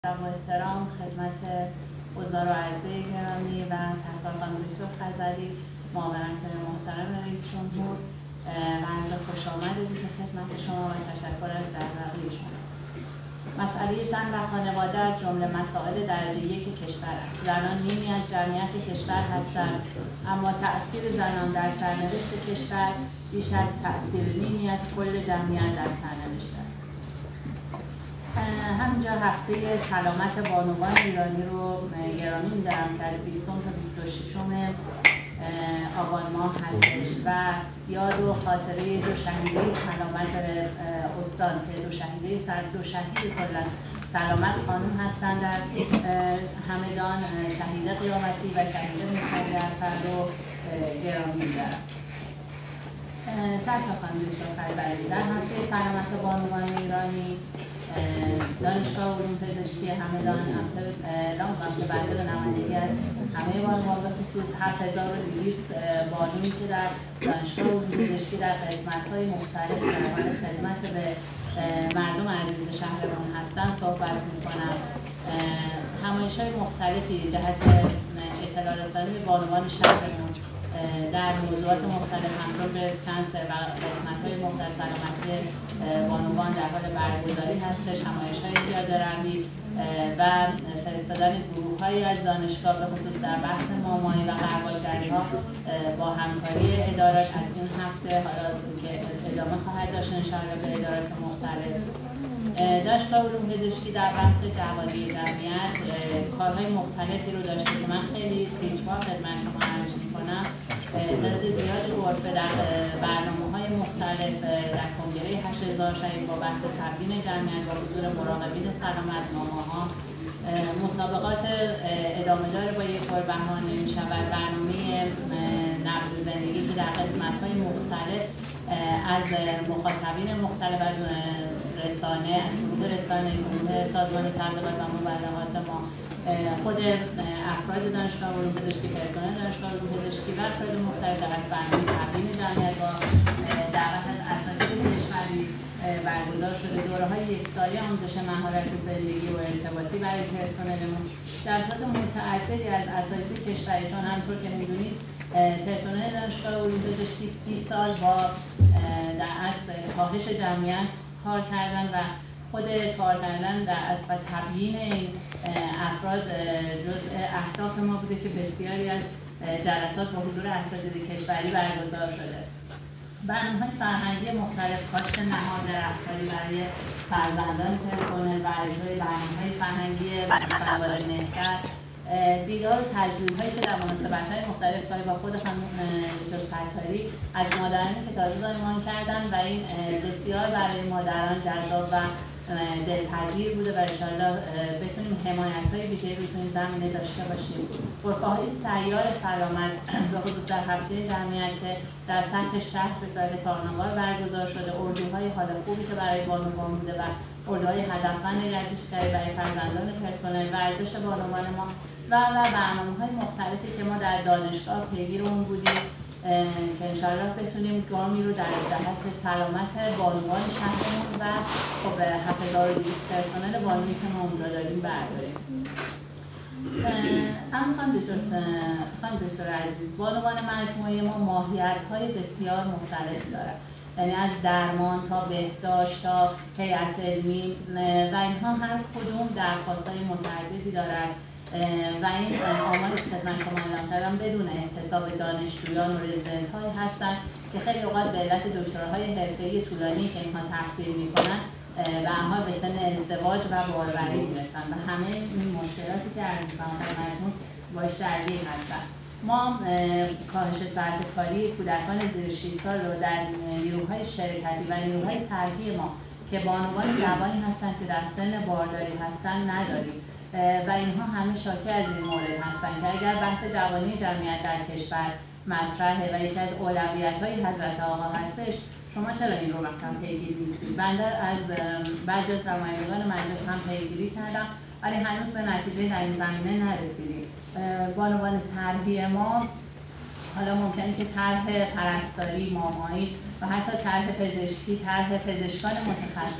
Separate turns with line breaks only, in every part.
با احترام خدمت حضار و عرضه گرامی و سرکار خانم دکتر خزری، معاونت محترم رئیس جمهور، عرض خوش آمدید به خدمت شما و تشکر از دعوت شما. مسئله زن و خانواده از جمله مسائل درجه یک کشور است. زنان نیمی از جمعیت کشور هستند، اما تأثیر زنان در سرنوشت کشور بیش از تأثیر نیمی از کل جمعیت در سرنوشت است. همینجا هفته سلامت بانوان ایرانی رو گرامی می‌دارم که از 20 تا 26 آبان ماه هستش و یاد و خاطره دو شهیده سلامت استان که دو شهید کلا سلامت خانم هستند از همدان، شهید قیامتی و شهید موسوی اثر رو گرامی می‌دارم. سرکار خانم دکتر خزری در هفته سلامت بانوان ایرانی دانشگاه علوم پزشکی همدان اعلام کنم که بنده به نمایندگی از همه بانوان به خصوص 7200 بانویی که در دانشگاه علوم پزشکی در قسمت‌های مختلف در حال خدمت به مردم عزیز شهرمان هستند صحبت می‌کنم. همایش‌های مختلفی جهت اطلاع رسانی به بانوان شهرمان در موضوعات مختلف همطور به کنسر و قسمت‌های مختلف سلامتی بانوان در حال برگزاری هستش. همایش‌های زیاده روی و فرستادن گروه‌هایی از دانشگاه به خصوص در بحث مامایی و قربالگری‌ها با همکاری ادارات از این هفته حالا که ادامه خواهد داشت انشاءالله به ادارات مختلف. دانشگاه علوم پزشکی در بحث جوانی جمعیت کارهای مختلفی رو داشته که من خیلی پیچ‌پا خدمت شما عرض می‌کنم. تعداد زیادی غرفه در برنامه‌های مختلف در کنگره 8000 شهید با بحث تبیین جمعیت با حضور مراقبین سلامت نامه‌ها، مسابقات ادامه داره با یک بار بهانه می‌شود، برنامه نبض زندگی که در قسمت‌های مختلف از مخاطبین مختلف از رسانه، از گروه رسانه، گروه سازمان تبلیغات و مبلغات ما، خود افراد دانشگاه علوم پزشکی، پرسنل دانشگاه علوم پزشکی و افراد مختلف در برنامه تبیین جمعیت با دعوت از اساتید کشوری برگزار شده دوره‌های یکساله آموزش مهارت زندگی و ارتباطی برای پرسنلمون. جلسات متعددی از اساتید کشوری، چون همونطور که می‌دونید پرسنل دانشگاه علوم پزشکی 30 سال با در اصل کاهش جمعیت کار کردن و خود کار کردن در اصل تبیین این افراد جزء اهداف ما بوده که بسیاری از جلسات با حضور اساتید کشوری برگزار شده. برنامه‌های فرهنگی مختلف، کاشت نهاد رفتاری برای فرزندان پرسنل و اجرای برنامه‌های فرهنگی فوارد نهضت، دیدار و تجلیل‌هایی که در مناسبت‌های مختلف با خود خانم دکتر خطاری از مادرانی که تازه زایمان کردن و این بسیار برای مادران جذاب و دلپذیر بوده و انشاءالله بتونیم حمایت‌های بیشتری رو این زمینه داشته باشیم. غرفه‌های سیار سلامت به خصوص در هفته جمعیت که در سطح شهر به صورت کارنامه‌وار برگزار شده، اردوهای حال خوبی که برای بانوان بوده و اردوهای هدفمند گردشگری برای فرزندان پرسنل، ورزش بانوان ما و برنامه‌های مختلفی که ما در دانشگاه پیگیر اون بودیم که انشاءالله بتونیم گامی رو در جهت سلامت بانوان شهرمون و خب 7200 پرسنل بانویی که ما اونجا داریم برداریم. اما خانم دکتر عزیز، بانوان مجموعه ما ماهیت‌های بسیار مختلف دارد، یعنی از درمان تا بهداشت تا هیئت علمی و اینها هر کدوم درخواست‌های متعددی دارند و این آماری که خدمت شما اعلام کردم بدون احتساب دانشجویان و رزیدنت‌هایی هستند که خیلی اوقات به علت دکتراهای حرفه‌ای طولانی که اینها تحصیل می‌کنند به اعمال به سن ازدواج و باروری می‌رسند و همه این مشکلاتی که عرض می‌کنم خدمتتون باعث درگیر هستند. ما کاهش ساعت کاری کودکان زیر 6 سال رو در نیروهای شرکتی و نیروهای طرحی ما که بانوان جوانی هستند که در سن بارداری هستند نداریم و اینها همه شاکی از این مورد هستند که اگر بحث جوانی جمعیت در کشور مطرحه و یکی از اولویت‌های حضرت آقا هستش، شما چرا این رو مثلا پیگیری نیستید؟ بنده از بعضی از نمایندگان مجلس هم پیگیری کردم ولی هنوز به نتیجه در این زمینه نرسیدیم. بانوان طرحی ما حالا ممکنه که طرح پرستاری، مامایی و حتی طرح پزشکی، طرح پزشکان متخصص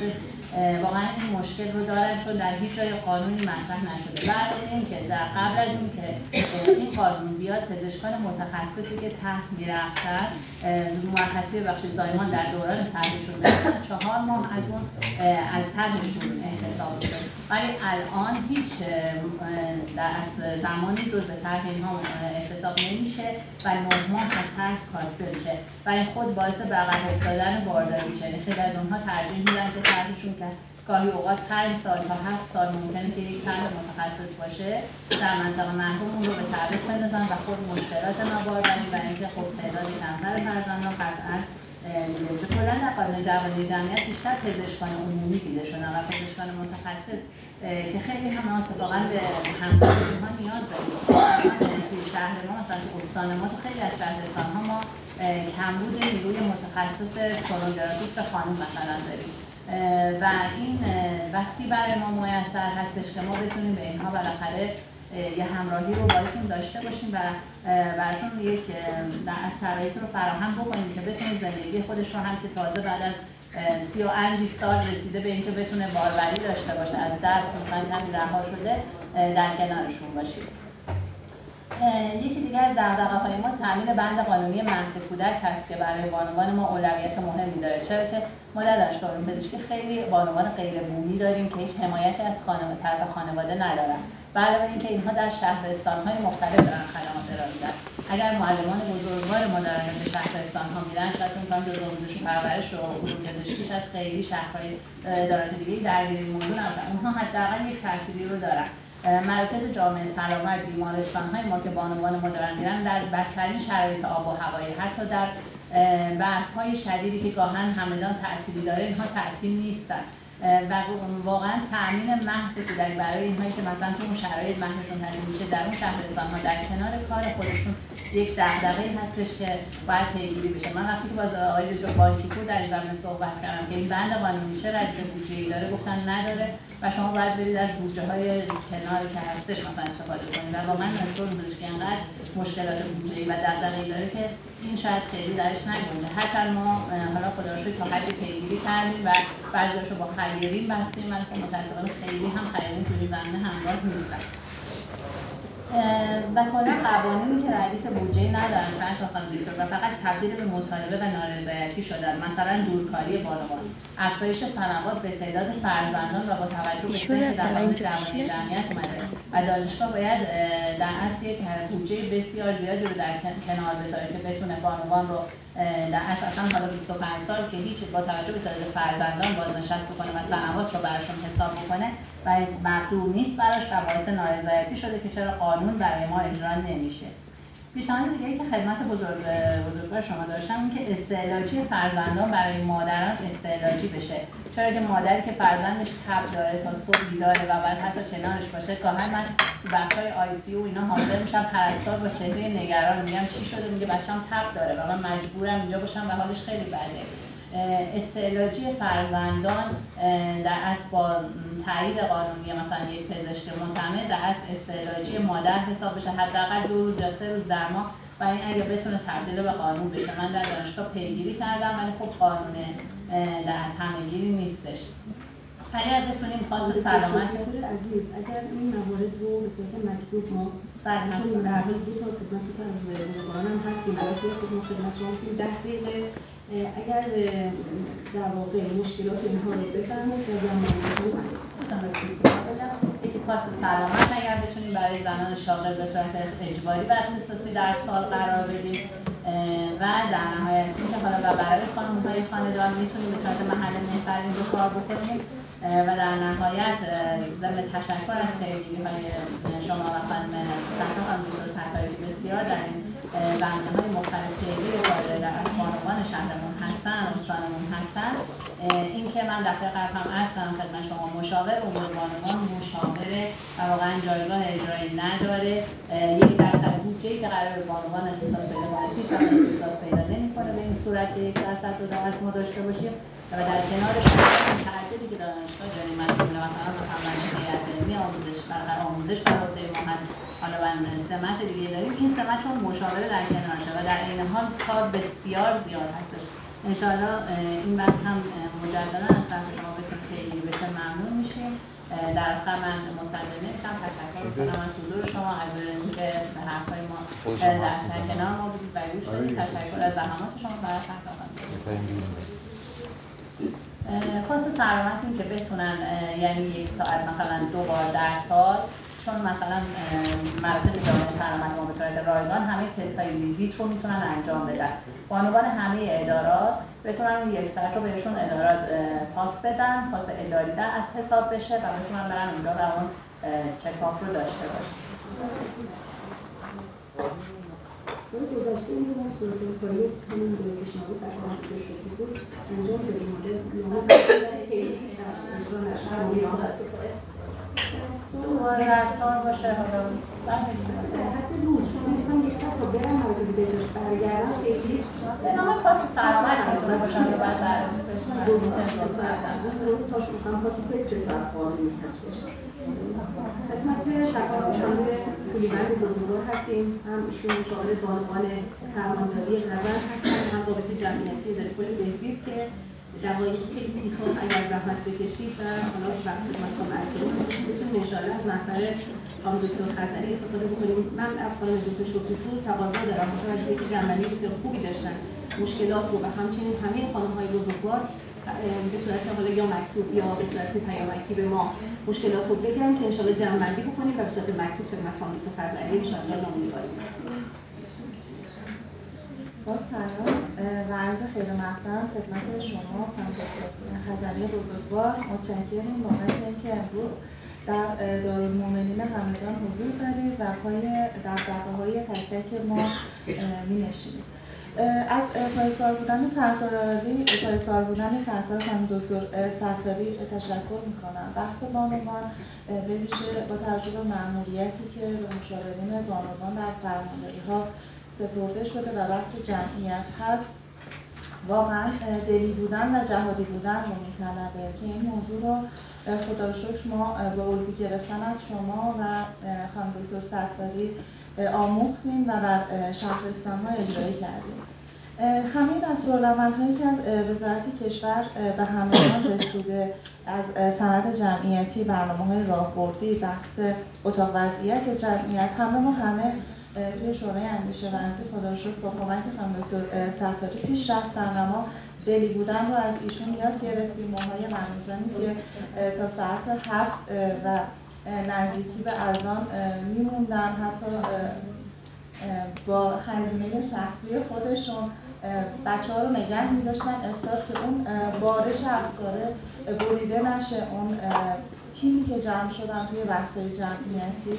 واقعا این مشکل رو دارن چون در هیچ جای قانونی مطرح نشده. بعد اینکه در قبل از اینکه این قانون بیاد پزشکان متخصصی که تحت میرفتن مرخصی بخش زایمان در دوران طرحشون داشتن 4 ماه از اون از طرحشون احتساب شد، ولی الان هیچ در زمانی جز به طرح اینها احتساب نمیشه و 9 ماه از طرح کاسته میشه و این خود باعث به عقب افتادن بارداری میشه. خیلی از اونها ترجیح میدن که طرحشون که گاهی اوقات 5 سال تا 7 سال ممکنه که یک طرح متخصص باشه در منطقه محروم اون رو به تعویق بندازن و خود مشکلات ناباروری و اینکه خب تعداد کمتر فرزندان قطعا دیده. کلا در قانون جوانی جمعیت بیشتر پزشکان عمومی دیده شدن و پزشکان متخصص که خیلی هم اتفاقا به همکاری ها نیاز داریم. توی شهر ما مثلا استان ما تو خیلی از شهرستان ها ما کمبود نیروی متخصص کرون‌گرافیست خانم مثلا داریم و این وقتی برای ما میسر هستش که ما بتونیم به اینها بالاخره یه همراهی رو باشون داشته باشیم و براشون یک از شرایط رو فراهم بکنیم که بتونیم زندگی خودش رو هم که تازه بعد از 30 و اندی سال رسیده به اینکه بتونه باروری داشته باشه، از درس مثلا کمی رها شده، در کنارشون باشیم. یکی دیگر از دغدغه‌های ما تامین بند قانونی مهد کودک هست که برای بانوان ما اولویت مهمی داره، چرا که ما در دانشگاه علوم پزشکی خیلی بانوان غیر بومی داریم که هیچ حمایتی از طرف خانواده ندارن. علاوه اینکه اینها در شهرستان‌های مختلف دارن خدمات ارائه میدن. اگر معلمان بزرگوار ما دارن به شهرستان‌ها میرن، شاید اون جزء آموزش و پرورش و علوم پزشکیش از خیلی شهرهای ادارات دیگه درگیر این موضوع نباشن، اونها حداقل یک تأثیری رو دارن. مراکز جامعه سلامت، بیمارستان‌های ما که بانوان ما دارن میرن در بدترین شرایط آب و هوایی، حتی در برف‌های شدیدی که گاهن همدان تعطیلی داره اینها تعطیل نیستن و واقعا تأمین مهد کودک برای اینهایی که مثلا تو اون شرایط مهدشون تعطیل میشه در اون شهرستان‌ها در کنار کار خودشون یک دغدغه‌ای هستش که باید پیگیری بشه. من وقتی که با آقای دکتر بانکیپور در این زمینه صحبت کردم که این بند قانونی چه ردیف بودجه‌ای داره، گفتن نداره و شما باید برید از بودجه‌های کناری که هستش مثلا استفاده کنید و واقعا دانشگاه علوم پزشکی انقدر مشکلات بودجه‌ای و دغدغه‌ای داره که این شاید خیلی درش نگنجه. هرچند ما حالا خدا رو شکر تا حدی پیگیری کردیم و بعضی‌هاشو با خیرین بستیم، من که متأسفانه خیلی هم خیرین توی زمینه همراه نیستن. و کلا قوانینی که ردیف بودجه‌ای ندارن و فقط تبدیل به مطالبه و نارضایتی شدن، مثلا دورکاری بانوان، افزایش صنوات به تعداد فرزندان و با توجه به اینکه در قانون جوانی جمعیت اومده و دانشگاه باید در اصل یک بودجه بسیار زیادی رو در کنار بذاره که بتونه بانوان رو در اصلا حالا 25 سال که هیچ با توجه به تعداد فرزندان بازنشست بکنه و صنوات رو براشون حساب بکنه و مقدور نیست براش و باعث نارضایتی شده که چرا قانون برای ما اجرا نمیشه. پیشنهاد دیگه‌ای که خدمت بزرگوار شما داشتم این که استعلاجی فرزندان برای مادران استعلاجی بشه، چرا که مادری که فرزندش تب داره تا صبح بیداره و باید حتی کنارش باشه، گاهی من تو بخش‌های ICU اینا حاضر میشم پرستار با چهره نگران میگم چی شده، میگه بچه‌م تب داره و من مجبورم اینجا باشم و حالش خیلی بده. استعلاجی فرزندان در اصل با تایید قانونی مثلا یک پزشک معتمد در اصل استعلاجی مادر حساب بشه، حداقل 2 روز یا 3 روز در ماه و این اگه بتونه تبدیل به قانون بشه. من در دانشگاه پیگیری کردم ولی خب قانون در اصل همه‌گیری نیستش. اگر بتونیم خاص سلامت
عزیز اگر این موارد رو به صورت مکتوب ما در حال 2 تا خدمت که از بزرگواران هم هستیم برای خدمت شما که 10 دقیقه اگر در واقع مشکلات اینها رو بفرمایید و
یکی پاس سلامت اگر بتونیم برای زنان شاغل به صورت اجباری بر اختصاصی در سال قرار بدیم و در نهایت اینکه حالا و برای خانم‌های خانه‌دار میتونیم به صورت محل محور این رو کار بکنیم و در نهایت ضمن تشکر از پیگیری‌های شما و خانم دکتر ستایری بسیار در این زمینه‌های مختلف پیگیری کارده در بانوان شهرمون هستن، استانمون هستن. این که من دفعه قبل هم عرض کردم خدمت شما مشاور امور بانوان مشاوره و واقعا جایگاه اجرایی نداره. 1% بودجه‌ای که قرار به بانوان اختصاص پیدا کنه اختصاص پیدا نمی‌کنه به این صورت که 1% رو در ما داشته باشیم و در کنارش تعددی که دانشگاه جاری مسئول مثلا هیئت علمی آموزش فرآورده ما هست، حالا سمت دیگه داریم، این سمت چون مشاوره در کنارشه و در این حال کار بسیار زیاد هستش. انشاءالله این بحث هم مجددا از طرف شما بتونید پیگیری بشه ممنون میشیم. در آخر من مصممه میشم تشکر کنم از حضور شما از اینکه به حرفای ما در کنار ما بودید و گوش دادید. تشکر از زحمات شما برای تحقیقات. خاص سلامتی که بتونن یعنی 1 ساعت مثلا 2 بار در سال، چون مثلا مراکز جامعه سلامت ما به صورت رایگان همه تست‌های ویزیت رو میتونن انجام بدن. بانوان همه ادارات بتونن 1 ساعت رو بهشون ادارات پاس بدن، پاس اداری در از حساب بشه و بتونن برن اونجا و اون چکاپ رو داشته باشن.
سال گذشته این رو صورت کاری همین دوره پیشنهاد سرکار شده بود انجام دادیم. نامه اجرا نشد
رفتار باشه حالا
حتی روز شما میخوام 1 ساعت رو برم مراکز بهداشت برگردم خیلی
به نام خاص سلامت میتونه باشن یا باید در
2 ساعت تا شما خاص 3 ساعت قانونی هستش. خدمت سرکار شامل پولیبند بزرگوار هستیم، هم ایشون شامل بانوان فرمانداری نظر هستن، هم رابطه جمعیتی اداره کل بهزیست که دقایق خیلی کوتاه اگر زحمت بکشید و حالا وقت خدمت ها مرسوم بتونید انشاءالله از مسئله خانم دکتر خزری استفاده بکنیم. من از خانم دکتر شکری‌پور تقاضا دارم با توجه که جنبندی بسیار خوبی داشتن مشکلات رو و همچنین همه خانم‌های بزرگوار به صورت حالا یا مکتوب یا به صورت پیامکی به ما مشکلات رو بگن که انشاءالله جمع‌بندی بکنیم و به صورت مکتوب خدمت خانم دکتر خزری انشاءالله نامه‌نگاری کنیم.
با سلام و عرض خیر مقدم خدمت شما خانم دکتر خزری بزرگوار. متشکریم بابت اینکه امروز در دارالمؤمنین همدان حضور دارید و پای دغدغه‌های تک تک ما می‌نشینید. از پایکار بودن سرکار خانم دکتر ستاری تشکر میکنم. بحث بانوان به ویژه با توجه به مأموریتی که به مشاورین بانوان در فرمانداری‌ها سپرده شده و بحث جمعیت هست، واقعا دلی بودن و جهادی بودن رو میطلبه که این موضوع رو خدا رو شکر ما به الگو گرفتن از شما و خانم دکتر ستاری آموختیم و در شهرستان‌ها اجرایی کردیم. همه دستورالعمل‌هایی که از وزارت کشور به همگان رسیده از سند جمعیتی، برنامه‌های راهبردی، بحث اتاق وضعیت جمعیت، همه توی شورای اندیشه ورزی خدا رو شکر با کمک خانم دکتر ستاری پیش رفتن و ما دلی بودن رو از ایشون یاد گرفتیم. ماهای رمضانی که تا ساعت 7 و نزدیکی به اذان میموندن، حتی با هزینه شخصی خودشون بچه‌ها رو نگه می‌داشتن افتاد که اون بارش افکاره بریده نشه، اون تیمی که جمع شدن توی بحث‌های جمعیتی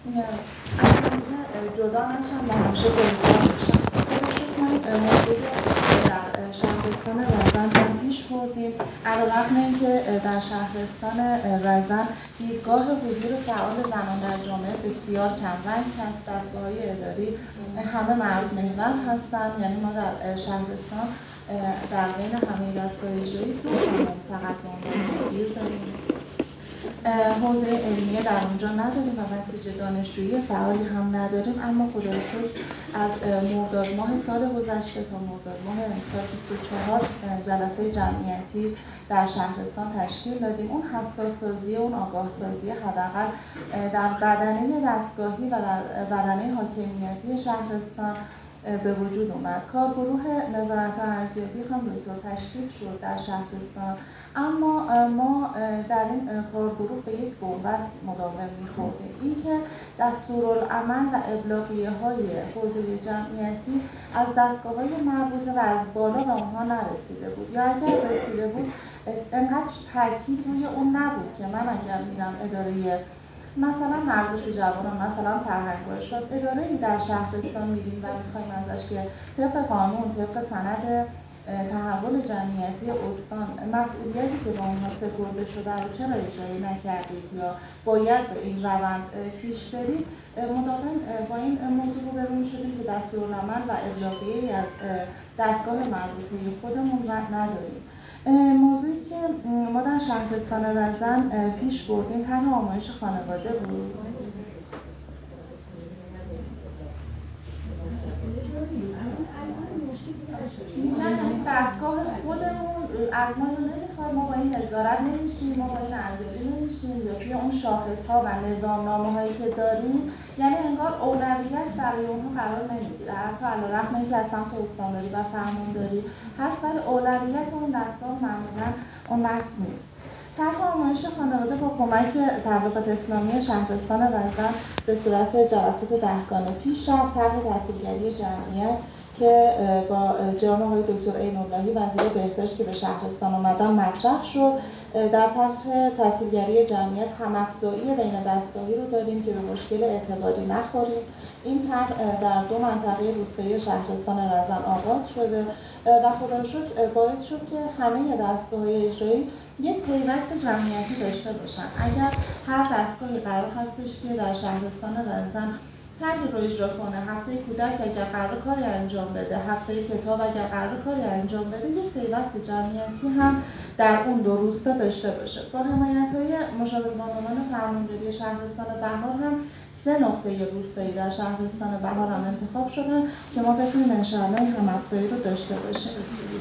جدا نشن و همیشه بریده باشن. موضوع در شهرستان رزن هم پیش بردیم. علیرغم اینکه در شهرستان رزن دیدگاه حضور فعال زنان در جامعه بسیار کمرنگ هست، دستگاه‌های اداری همه مرد محور هستند، یعنی ما در شهرستان در بین همه دستگاه اجرایی فقط به عنوان مدیر داریم. حوزه علمیه در اونجا نداریم و بسیج دانشجویی فعالی هم نداریم، اما خدا رو شکر از مرداد ماه سال گذشته تا مرداد ماه امسال 24 جلسه جمعیتی در شهرستان تشکیل دادیم. اون حساس سازی، اون آگاه سازی حداقل در بدنه دستگاهی و در بدنه حاکمیتی شهرستان به وجود اومد. کارگروه نظارت و ارزیابی خانم دکتر تشکیل شد در شهرستان، اما ما در این کارگروه به یک بنبست مداوم می‌خوردیم، اینکه دستورالعمل و ابلاغیه‌های حوزه جمعیتی از دستگاه‌های مربوطه و از بالا به اونها نرسیده بود، یا اگر رسیده بود انقدر تاکید روی اون نبود که من اگر میرم اداره مثلا ورزش و جوانان، مثلا فرهنگ و ارشاد، اداره‌ای در شهرستان میریم و میخوایم ازش که طبق قانون، طبق سند تحول جمعیتی استان مسئولیتی که با اونها سپرده شده رو چرا اجرایی نکردید یا باید به این روند پیش برید، مداوم با این موضوع روبرو می‌شدیم که دستورالعمل و ابلاغیه‌ای از دستگاه مربوطه خودمون نداریم. موضوعی که ما در شهرستان رزن پیش بردیم طرح آمایش خانواده بود. نه دستگاه خودمون از ما نمیخواد، ما با این نظارت نمیشیم، ما با این ارزیابی نمیشیم یا توی اون شاخص ها و نظامنامه هایی که داریم، یعنی انگار اولویت برای اونها قرار نمیگیره. حتی علیرغم اینکه از سمت استانداری و فرمانداری هست، ولی اولویت اون دستگاه معمولا اون بحث نیست. طرح آموزش خانواده با کمک تبلیغات اسلامی شهرستان رزن به صورت جلسات دهگانه پیش رفت. طرح تحصیلگری جمعیت که با جناب آقای دکتر عین‌اللهی وزیر بهداشت که به شهرستان آمدن مطرح شد. در طرح تحصیلگری جمعیت هم‌افزایی بین دستگاهی رو داریم که به مشکل اعتباری نخوریم. این طرح در 2 منطقه روستایی شهرستان رزن آغاز شده و خدا رو شکر باعث شد که همه دستگاه‌های اجرایی یک پیوست جمعیتی داشته باشن. اگر هر دستگاهی قرار هستش که در شهرستان رزن طرحی رو اجرا کنه، هفته کودک اگر قرار کاری انجام بده، هفته کتاب اگر قرار کاری انجام بده، یک پیوست جمعیتی هم در اون 2 روستا داشته باشه. با حمایت‌های مشاور بانوان فرمانداری شهرستان بهار هم 3 نقطه روستایی در شهرستان بهار هم انتخاب شدن که ما بتونیم انشاءالله این هم‌افزایی رو داشته باشیم.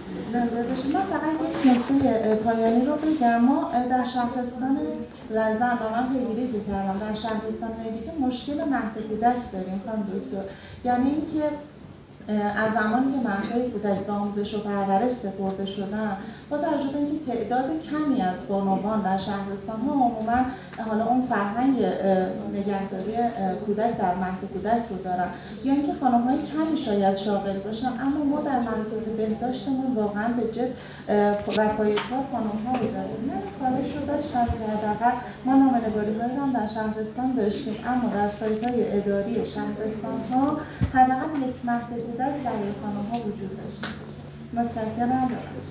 من فقط یک نکته پایانی رو بگم. ما در شهرستان رزن و من پیگیری که کردم در شهرستان‌های دیگه مشکل مهد کودک داریم خانم دکتر. یعنی اینکه از زمانی که مهدهای کودک به آموزش و پرورش سپرده شدن، با توجه به اینکه تعداد کمی از بانوان در شهرستان‌ها عموماً حالا اون فرهنگ نگهداری کودک در مهد کودک رو دارن، یا اینکه خانم‌های کمی شاید شاغل باشن، اما ما در مراکز بهداشتمون واقعاً به جد و پایه‌کار خانم‌ها رو داریم. من کارش رو داشتم که حداقل ما نامه‌نگاری‌هایی هم در شهرستان داشتیم، اما در سایت‌های اداری شهرستان‌ها حداقل یک مهد کودک برای خانم‌ها وجود داشته باشه. متشکرم.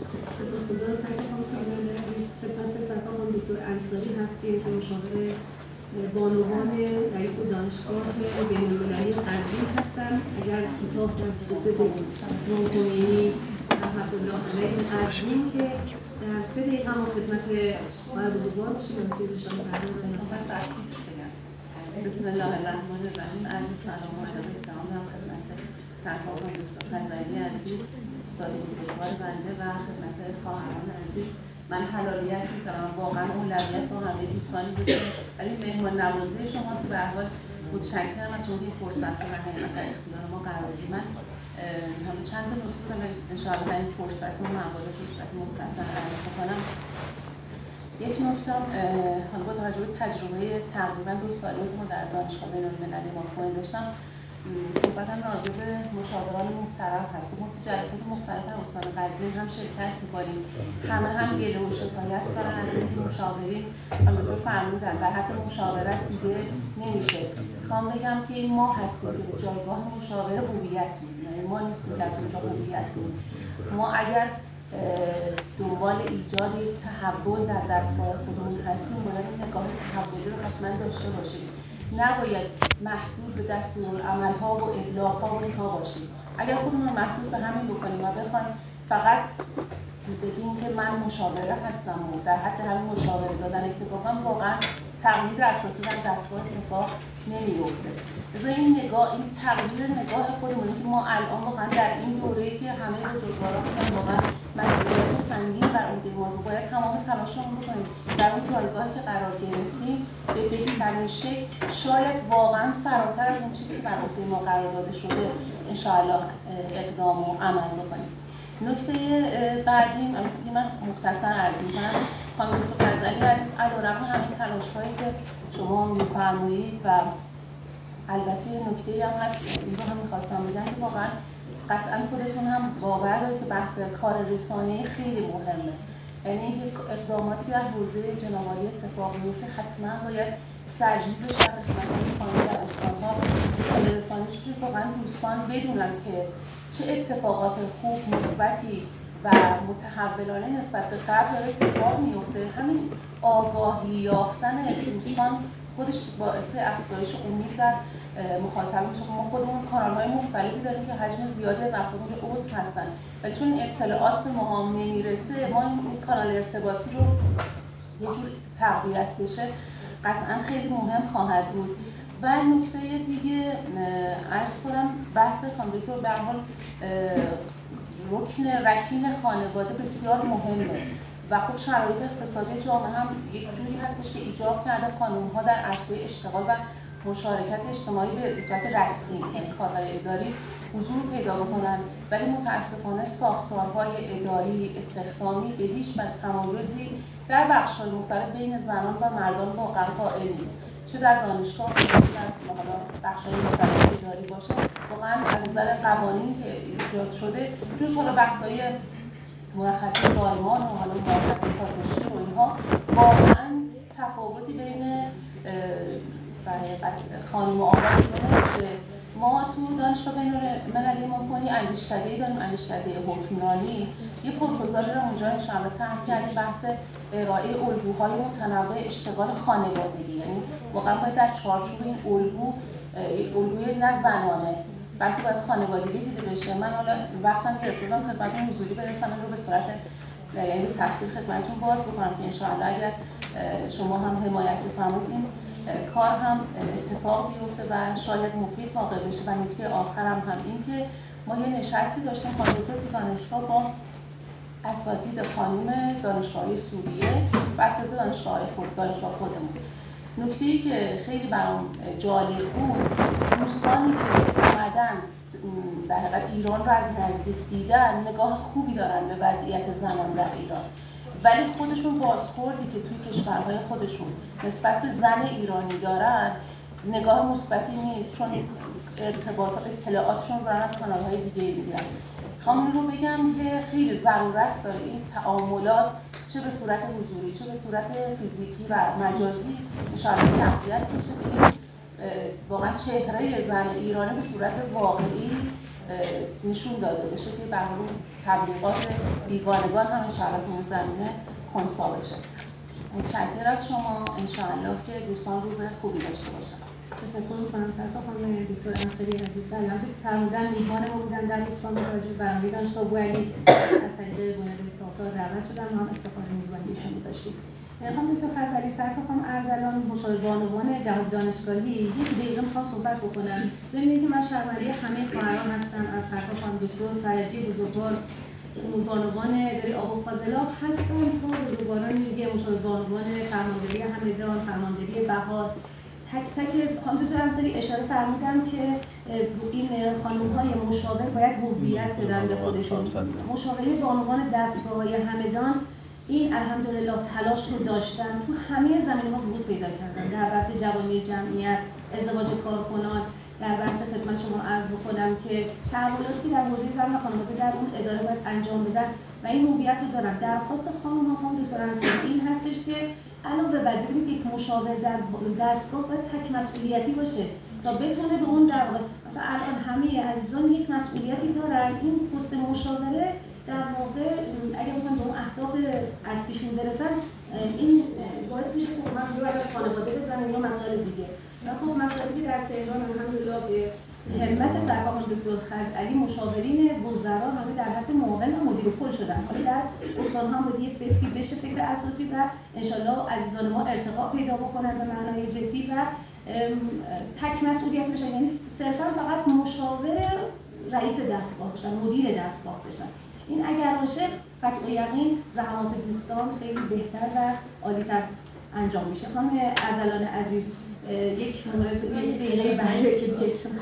خدمت سرکار دکتر انصاری هستیم که مشاور بانوان رئیس دانشگاه بین‌المللی قزوین هستن. اگر کتاب درباره جمهوری خمینی رحمة الله علیه قزوین که در 3 دقیقه ما خدمت آقای بزرگوار باشیم از سیدشان برنامه مناسب در تیتر بگم.
بسم الله الرحمن الرحیم. عرض سلام و ادب احترام دارم خدمت سرکار دکتر خزائلی عزیز، استاد بزرگوار بنده و خدمت خواهران عزیز. من حلالیت می‌کنم، واقعا اولویت با همه دوستانی بوده، ولی مهمان نوازی شماست. به هر حال متشکرم از اون فرصت رو مثلا اختیار ما قرار دادید. من همین چند تا نکته رو انشاءالله در این فرصت و موارد فرصت مختصر عرض می‌کنم. یک نکته حالا با توجه به تجربه تقریبا 2 ساله که ما در دانشگاه بین‌المللی مافوقین داشتم، صحبتم راجع به مشاوران محترم هست. ما تو جلسات مختلف در استان قزوین هم شرکت می‌کنیم. همه هم گله و شکایت دارن از اینکه مشاورین همونطور فرمودن در حق مشاورت دیگه نمیشه. میخوام بگم که ما هستیم که به جایگاه مشاور هویت می‌دیم. ما نیستیم که از اونجا هویت می‌دیم. ما اگر دنبال ایجاد یک تحول در دستگاه خودمون هستیم، باید این نگاه تحولی رو حتما داشته باشیم. نباید محدود به دستورالعمل‌ها و ابلاغ‌ها و اینها باشیم. اگر خودمون رو محدود به همین بکنیم و بخوایم فقط بگیم که من مشاوره هستم و در حد همین مشاوره دادن اکتفا کنم، واقعا تغییر اساسی در دستگاه اتفاق نمی‌افته. لذا این تغییر نگاه خودمون که ما الان واقعا در این دوره‌ای که همه بزرگواران واقعا مسئولیت سنگین بر عهده ماست، باید تمام تلاشمون بکنیم در اون جایگاهی که قرار گرفتیم به بهترین شکل، شاید واقعا فراتر از اون چیزی که بر عهده ما قرار داده شده انشاءالله اقدام و عمل بکنیم. نکته بعدی من مختصر عرض می‌کنم. خانم دکتر خزائلی عزیز، علیرغم همین تلاش‌هایی که شما می‌فرمایید و البته نکته‌ای هم هست، این رو هم می‌خواستم بگم که واقعا قطعاً خودتون هم باور دارید که بحث کار رسانه‌ای خیلی مهمه. یعنی اینکه اقداماتی در حوزه جنابعالی اتفاق میفته حتما باید سرریزش در قسمت‌های پایین در استان‌ها کار رسانه‌ای که واقعا دوستان بدونن که چه اتفاقات خوب، مثبتی و متحولانه نسبت به قبل داره اتفاق میفته. همین آگاهی یافتن دوستان خودش باعث افزایش امید در مخاطب میشه. ما خودمون کانال‌های مختلفی داریم که حجم زیادی از افراد عضو هستن، ولی چون اطلاعات به ما نمیرسه، ما این کانال ارتباطی رو یه جور تقویت بشه قطعا خیلی مهم خواهد بود.
و نکته دیگه عرض کنم بحث کامپیوتر به هر حال رکین خانواده بسیار مهمه و خب شرایط اقتصادی جامعه هم یک جوری هستش که ایجاب کرده خانم‌ها در عرصه اشتغال و مشارکت اجتماعی به صورت رسمی یعنی کارهای اداری حضور پیدا بکنن، ولی متاسفانه ساختارهای اداری استخدامی به هیچ وجه تمایزی در بخش‌های مختلف بین زنان و مردان واقعا قائل نیست، چه در دانشگاه چه در بخش‌های مختلف اداری باشه. واقعا از نظر قوانینی که ایجاد شده جز حالا بحث‌های مرخصی سازمان و حالا مرخصی پاسداشتی و اینها واقعا تفاوتی بین خانم و آقا نمیشه. ما تو دانشگاه بین‌المللی ماکونی اندیشکده‌ای داریم، اندیشکده حکمرانی. یه پروپوزالی رو اونجا انشاءالله طرح کردیم بحث ارائه الگوهای متنوع اشتغال خانوادگی، یعنی واقعا باید در چارچوب این الگوی نه زنانه بلکه باید خانوادگی دیده بشه. من حالا وقتم گرفته بودم خدمتتون حضوری برسم این رو به صورت یعنی تفصیل خدمتتون باز بکنم که انشاءالله اگر شما هم حمایت بفرمایید این کار هم اتفاق بیفته و شاید مفید واقع بشه. و نکته آخرم هم این که ما یه نشستی داشتیم خانم دکتر تو دانشگاه با اساتید خانم دانشگاه سوریه و اساتید دانشگاه خودمون. نکته‌ای که خیلی برام جالب بود دوستانی که اومدن در حقیقت ایران رو از نزدیک دیدن نگاه خوبی دارن به وضعیت زنان در ایران، ولی خودشون بازخوردی که توی کشورهای خودشون نسبت به زن ایرانی دارن نگاه مثبتی نیست، چون اطلاعاتشون رو از کانال‌های دیگه میگیرن. همون رو بگم که خیلی ضرورت داره این تعاملات چه به صورت حضوری چه به صورت فیزیکی و مجازی انشاءالله تقویت بشه که این واقعا چهره زن ایرانی به صورت واقعی نشون داده بشه که به حال تبلیغات بیگانگان هم انشاءالله تو اون زمینه خنثی بشه. متشکرم از شما، انشاءالله که دوستان روز خوبی داشته باشن.
تشکر می‌کنم سرکار خانم دکتر انصاری عزیز. فرمودن میهمان ما بودن در دوستان متوجه برنامه دانشگاه بوعلی از طریق بنیاد لیسانس‌ها دعوت شدن و هم افتخار میزبانی ایشون داشتیم. خانم دکتر خزعلی، سرکار خانم اردلان مشاور بانوان جهاد دانشگاهی یک دقیقه می‌خوام صحبت بکنم. ضمن اینکه من شرمنده همه خواهران هستم از سرکار خانم دکتر فرجی بزرگوار بانوان اداره آب و فاضلاب هستن تا بزرگواران دیگه مشاور بانوان فرمانداری همدان، فرمانداری بهار. تک تک خانم دکتر انصاری اشاره فرمودن که این خانم‌های مشاور باید هویت بدن به خودشون. مشاوره بانوان دستگاه‌های همدان این الحمدلله تلاش رو داشتن، تو همه زمینه‌ها ورود پیدا کردن، در بحث جوانی جمعیت، ازدواج کارکنان، در بحث خدمت شما عرض بکنم که تحولاتی در حوزه زن و خانواده در اون اداره باید انجام بدن و این هویت رو دارن. درخواست خانم دکتر انصاری این هستش که علاوه بر اینکه یک مشاور در دستگاه باید تک مسئولیتی باشه تا بتونه به اون در واقع مثلا الان همه عزیزان یک مسئولیتی دارن، این پست مشاوره در واقع اگر بخوام به اون اهداف اصلیشون برسن این باعث میشه که من رو از خانواده بزنم یا مسائل دیگه. و خب مسائلی که در تهران الحمدلله به همت سرکار خانم دکتر خزعلی مشاورین وزرا همه در حد معاون و مدیر کل شدن. حالا در استان هم باید یک فکری بشه، فکر اساسی و انشالله عزیزان ما ارتقا پیدا بکنن به معنای جدی و تک مسئولیت بشن، یعنی صرفا فقط مشاور رئیس دستگاه بشن، مدیر دستگاه بشن. این اگر باشه قطع یقین زحمات دوستان خیلی بهتر و عالی‌تر انجام میشه. خانم اردلان عزیز یک مورد یک دقیقه بله که بهشون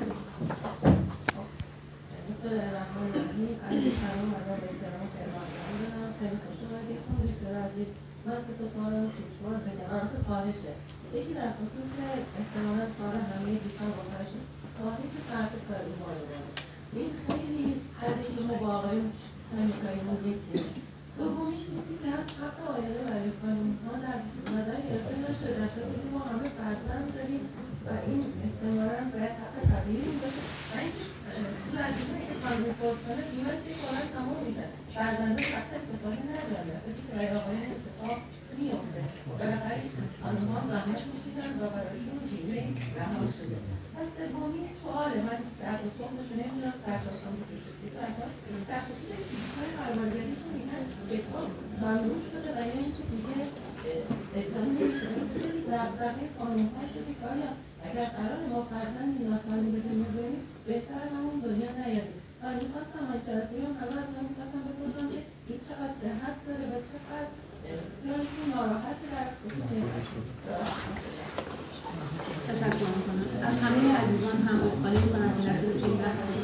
بسم الله الرحمن الرحیم. عرض سلام و ادب احترام خدمتتون دارم. خیلی خوش اومدید خانم دکتر عزیز. من سه تا سوال کوچولو بگم که خواهشه. یکی در خصوص احتمالاً سوال همه دوستان باشه تاریخ ساعت کاری ما این خیلی حدی که ما واقعا می‌کنیم یکی. دومی چیزی که از حق آینده برای خانم‌ها در نظر گرفته نشده در صورتی که ما همه فرزند داریم و این احتمالاً باید حق طبیعی باشه و اینکه تو ردیفه که خانم فوت کنه قیمت یک کارن تمام میشه، فرزنده حق استفاده نداره، مثل که برای آقایان اتفاق میفته. بالاخره خانم‌ها هم زحمت می‌کشیدن و برایشون بیمه رها شده. پس سومی سواله من ساعت و صبحشو نمیدونم ساعت و صبحشو شدید در خصوص چیزهای کاربرگریشون میگن بهتر ممنوع شده و یا اینکه دیگه احساسی دغدغه قانون‌ها شده که آیا اگر قرار ما فرزندی ناسالم به دنیا بیاریم بهتره همون دنیا نیاریم. من می‌خواستم من جلسه هم همه از من می‌خواستم بپرسم که این چقدر صحت داره و چقدر خیالشون ناراحتی در خصوص این
تشکر میکنم. از همه عزیزان هم عذرخواهی میکنم که در طول این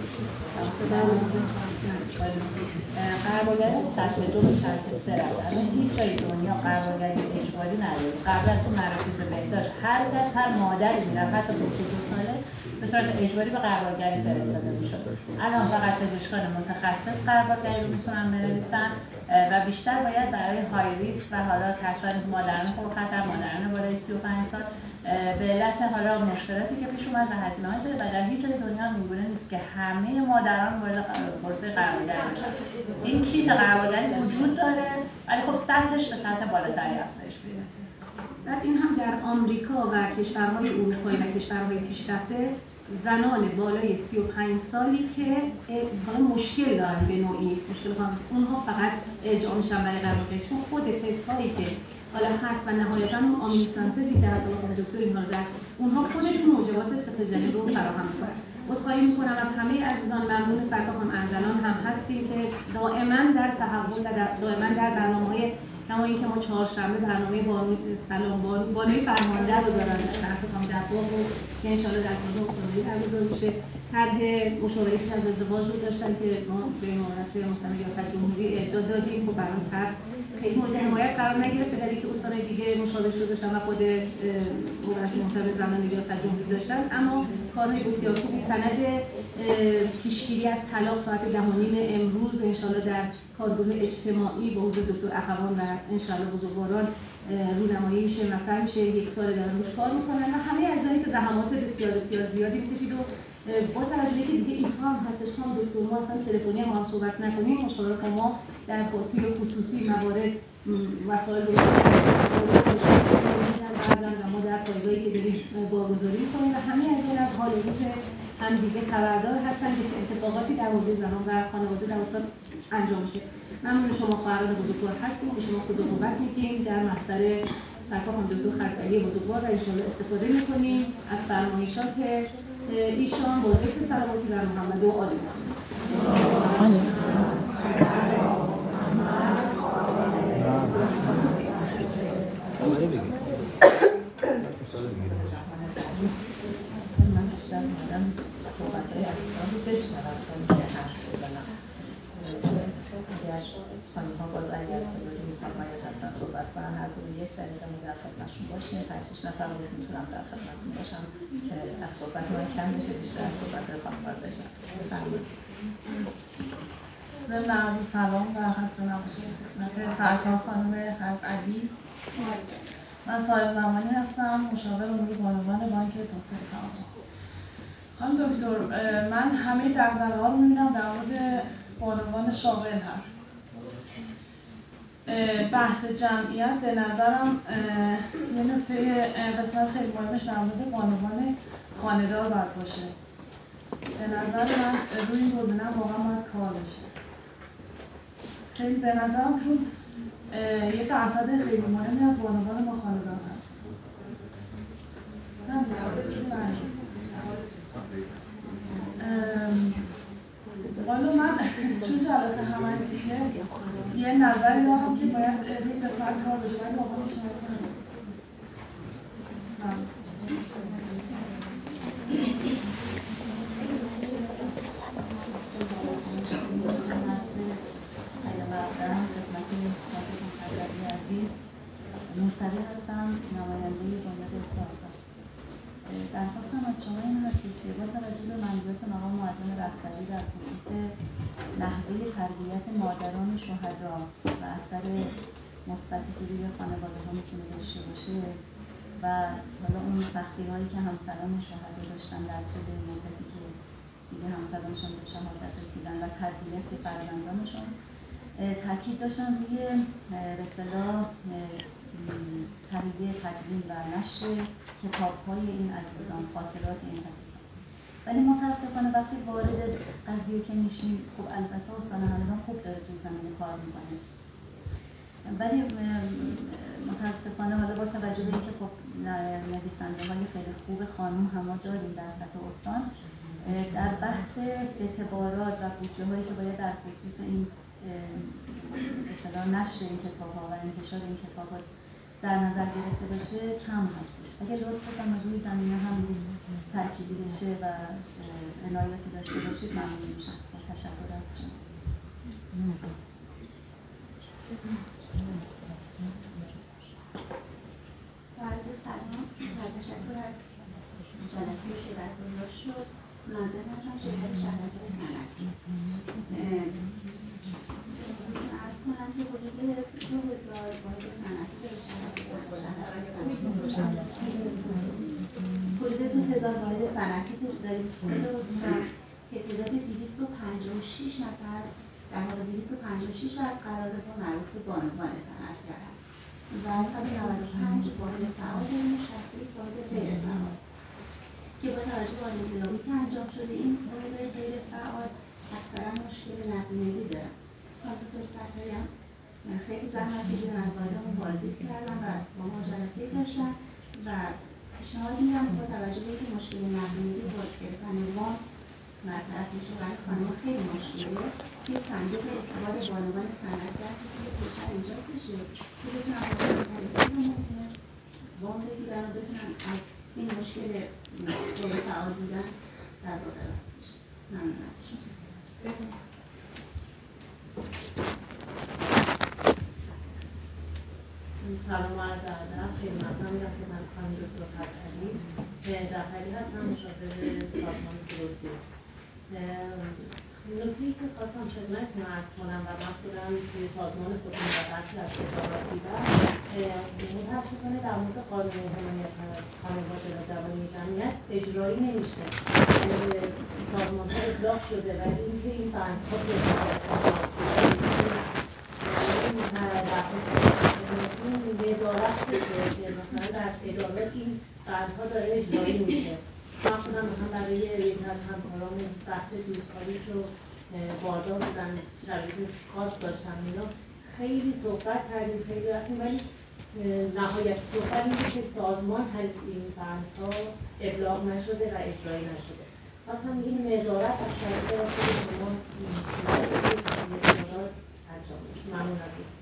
قرارداد سطح 2 به سطح 3 رفت. الان هیچ جای دنیا قرارداد اجباری نداره. قبل از اون مراکز بهداشت هر کس هر مادری میرفت حتی 22 ساله به صورت اجباری به قراردادگری فرستاده میشد. الان فقط پزشکان متخصص قراردادگری رو میتونن بنویسن و بیشتر باید برای های ریسک و حالا کسانی که مادران پرخطر، مادران بالای 35 سال به علت حالا مشکلاتی که پیش اومد و هزینه‌های زیاد و در هیچ جای دنیا اینگونه نیست که همه مادران وارد پروسه قراردادگری بشن. این کیت قراردادگری وجود داره ولی خب سطحش به سطح بالاتری افزایش پیدا کرده.
بعد این هم در آمریکا و کشورهای اروپایی و کشورهای پیشرفته زنان بالای 35 سالی که حالا مشکل دارن به نوعی مشکل خواهند اونها فقط اجرا میشن برای قراردادگری چون خود تست‌هایی که حالا هست و نهایتاً اون آمینوسنتزی که حتی خود دکتر اینها رو در اونها خودشون موجبات استخراجی رو فراهم می‌کنن. عذرخواهی می‌کنم از همه عزیزان، ممنون سرکار خانم ارزلان هم هستیم که دائما در تحول و دائما در برنامه‌های کما اینکه ما چهارشنبه برنامه بانوی فرمانده رو دارن در اساس در باغ که ان شاءالله در سال استادی برگزار میشه. طرح مشاوره پیش از ازدواج رو داشتن که ما به معاونت محترم ریاست جمهوری ارجاع دادیم و برام خیلی مورد حمایت قرار نگرفت در اینکه استان دیگه مشابهش رو داشتن و خود معاونت محترم زنان ریاست جمهوری داشتن، اما کارهای بسیار خوبی سند پیشگیری از طلاق ساعت 10:30 امروز ان شاءالله در کارگروه اجتماعی با حضور دکتر اخوان و انشاءالله بزرگواران رونمایی میشه، مطرح میشه. 1 سال دارن روش کار میکنن و همه عزیزانی که زحمات بسیار بسیار زیادی میکشید و با توجه که دیگه این هم هستش هم دکتر ما اصلا تلفنی هم صحبت نکنیم، مشاوره با ما در توی خصوصی موارد مسائل رو بعضا و ما در پایگاهی که داریم بارگذاری میکنیم و همه عزیزان از حال روز هم دیگه خبردار هستن که چه اتفاقاتی در حوزه زنان و خانواده در استان انجام میشه. ممنون شما خواهران بزرگوار هستیم و شما خود قوت میدیم در محضر سرکار خانم دکتر خستگی بزرگوار و انشاءالله استفاده میکنیم از فرمایشات ایشان با ذکر صلواتی بر محمد و آل محمد.
من بیشتر اومدم صحبت‌های عزیزان رو بشنوم تا اینکه حرف بزنم. اگر خانم‌ها باز اگر تعدادی می‌خواید هستن صحبت کنن هر کدوم 1 دقیقه ما در خدمتشون باشیم. 5-6 نفر رو میتونم در خدمتتون باشم که از صحبت من کم بشه، بیشتر از صحبت خانم‌ها بشه. بفرمایید.
ضمن سلام و خسته نباشید خدمت سرکار خانم خزعلی. من صاحب زمانی هستم، مشاور امور بانوان بانک توسعه تعاون. خانم دکتر، من همه دغدغه‌ها رو می‌بینم در مورد بانوان شاغل هست. بحث جمعیت به نظرم یه نکته قسمت خیلی مهمش در مورد بانوان خانه‌دار باید باشه. به نظر من روی این گزینه واقعا باید کار بشه. خیلی به نظرم چون یه درصد خیلی مهمی از بانوان ما خانه‌دار هست. والا من چون جلسه همش میشه یه نظری دارم که باید روی قسمت کار بشه، باید واقعا پیشنهاد کنم.
مصطفی هستم، نماینده بنیاد سیاست. درخواستم از شما این هستش که با توجه به منظورات مقام معظم رهبری در خصوص نحوه تربیت مادران شهدا و اثر مثبتی که روی خانواده‌ها میتونه داشته باشه و حالا اون سختی‌هایی که همسران شهدا داشتن در طول مدتی که دیگه همسرانشون به شهادت رسیدن و تربیت فرزندانشون، تاکید داشتن روی به اصطلاح تهیه، تدوین و نشر کتاب‌های این عزیزان، خاطرات این عزیزان. ولی متاسفانه وقتی وارد قضیه که میشیم، خب البته استان همدان خوب داره توی زمینه کار میکنه،
ولی متاسفانه حالا با توجه به اینکه خب نویسنده های خیلی خوب خانم هم ما داریم در سطح استان، در بحث اعتبارات و بودجه هایی که باید در خصوص این مثلا نشر این کتاب ها و انتشار این کتاب ها در نظر گرفته بشه کم هستش. اگر لطف کنید روی زمینه هم تأکیدی بشه و عنایتی داشته باشید ممنون میشم. با تشکر از شما.
عرض سلام و تشکر از جلسه که برگزار شد. ناظر هستم شرکت شهرنشین صنعتی. عرض کنم که حدود 2000 واحد صنعتی در حدود 2000 واحد صنعتی داریم که تعداد 256 نفر در مورد 256 از قرارداد مربوط به بانوان صنعتگر هست و 195 واحد فعال داریم و 61 واحد غیر فعال که با توجه به آلوزیابی که انجام شده این واحدهای غیر فعال اکثرا مشکل نقلیه‌ای دارن. کانترکتور سرکاری هم خیلی زحمت کشیدن، از واحدمون بازدید کردن و با ما جلسه داشتن و پیشنهاد میدم با توجه به اینکه مشکل نقلیه‌ای با گرفتن وام مطرح میشه برای خانم‌ها خیلی مشکلیه که صندوق اعتبار بانوان صنعتگر که توی کشور ایجاد بشه که بتونن با ممکنه وام بگیرن و بتونن از این مشکل غیر فعال بودن در واقع رفت بشه. ممنون از شما.
سلام و عرض ادب. خیلی ممنون میرم خدمت خانم دکتر حسنی. جعفری هستم، مشاور سازمان سروسی. نکته‌ای که خواستم خدمتتون عرض کنم و من خودم توی سازمان خودم و بخشی از کشاورز دیدم، متاسفانه در مورد قانون حمایت خانواده و جوانی جمعیت اجرایی نمیشه. سازمان‌ها اطلاق شده و اینکه این بندها به نظارت بشه که مثلا در ادارات این بندها داره اجرایی میشه. من خودم مثلا برای یکی از همکاران بحث دودکاری رو باردار بودن، شرایط خاص داشتن، اینا خیلی صحبت کردیم، خیلی رفتیم، ولی نهایت صحبت اینه که سازمان از این بندها ابلاغ نشده و اجرایی نشده. اصلا این نظارت از طریق خود شما نظارت انجام میشه. ممنون از این.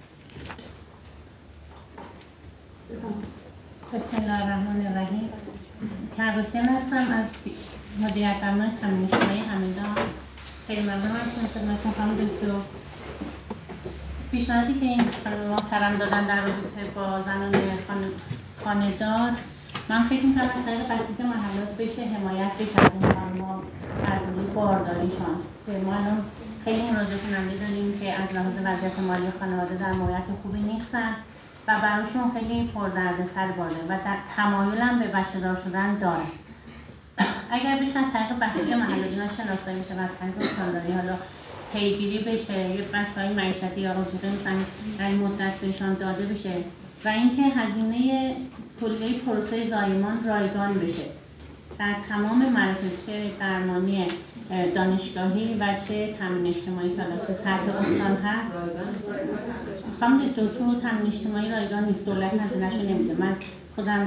بسم الله الرحمن الرحیم. کروسیان هستم از مدیریت درمان تامین اجتماعی همیدان. خیلی ممنون هستم خدمتتون خانم دکتر. پیشنهادی که این محترم دادن در رابطه با زنان خانه‌دار، من فکر می‌کنم از طریق بسیج محلات بشه حمایت بشه از این خانم‌ها درباره بارداریشان. که ما الان خیلی مراجعه کننده داریم که از لحاظ وضعیت مالی خانواده در موقعیت خوبی نیستن و براشون خیلی پردردسر باره و در تمایل هم به بچه دار شدن داره. اگر بشه از طریق بسیج محلات اینا شناسایی بشه و از طریق استانداری حالا پیگیری بشه، یه بسای معیشتی یا رزقی مثلا در این مدت بهشان داده بشه و اینکه هزینه کلیه پروسه زایمان رایگان بشه در تمام مراحل، چه درمانی دانشگاهی و چه تامین اجتماعی که تو سطح استان هست. خانم دکتر تو تامین اجتماعی رایگان نیست، دولت هزینه‌شو نمیده. من خودم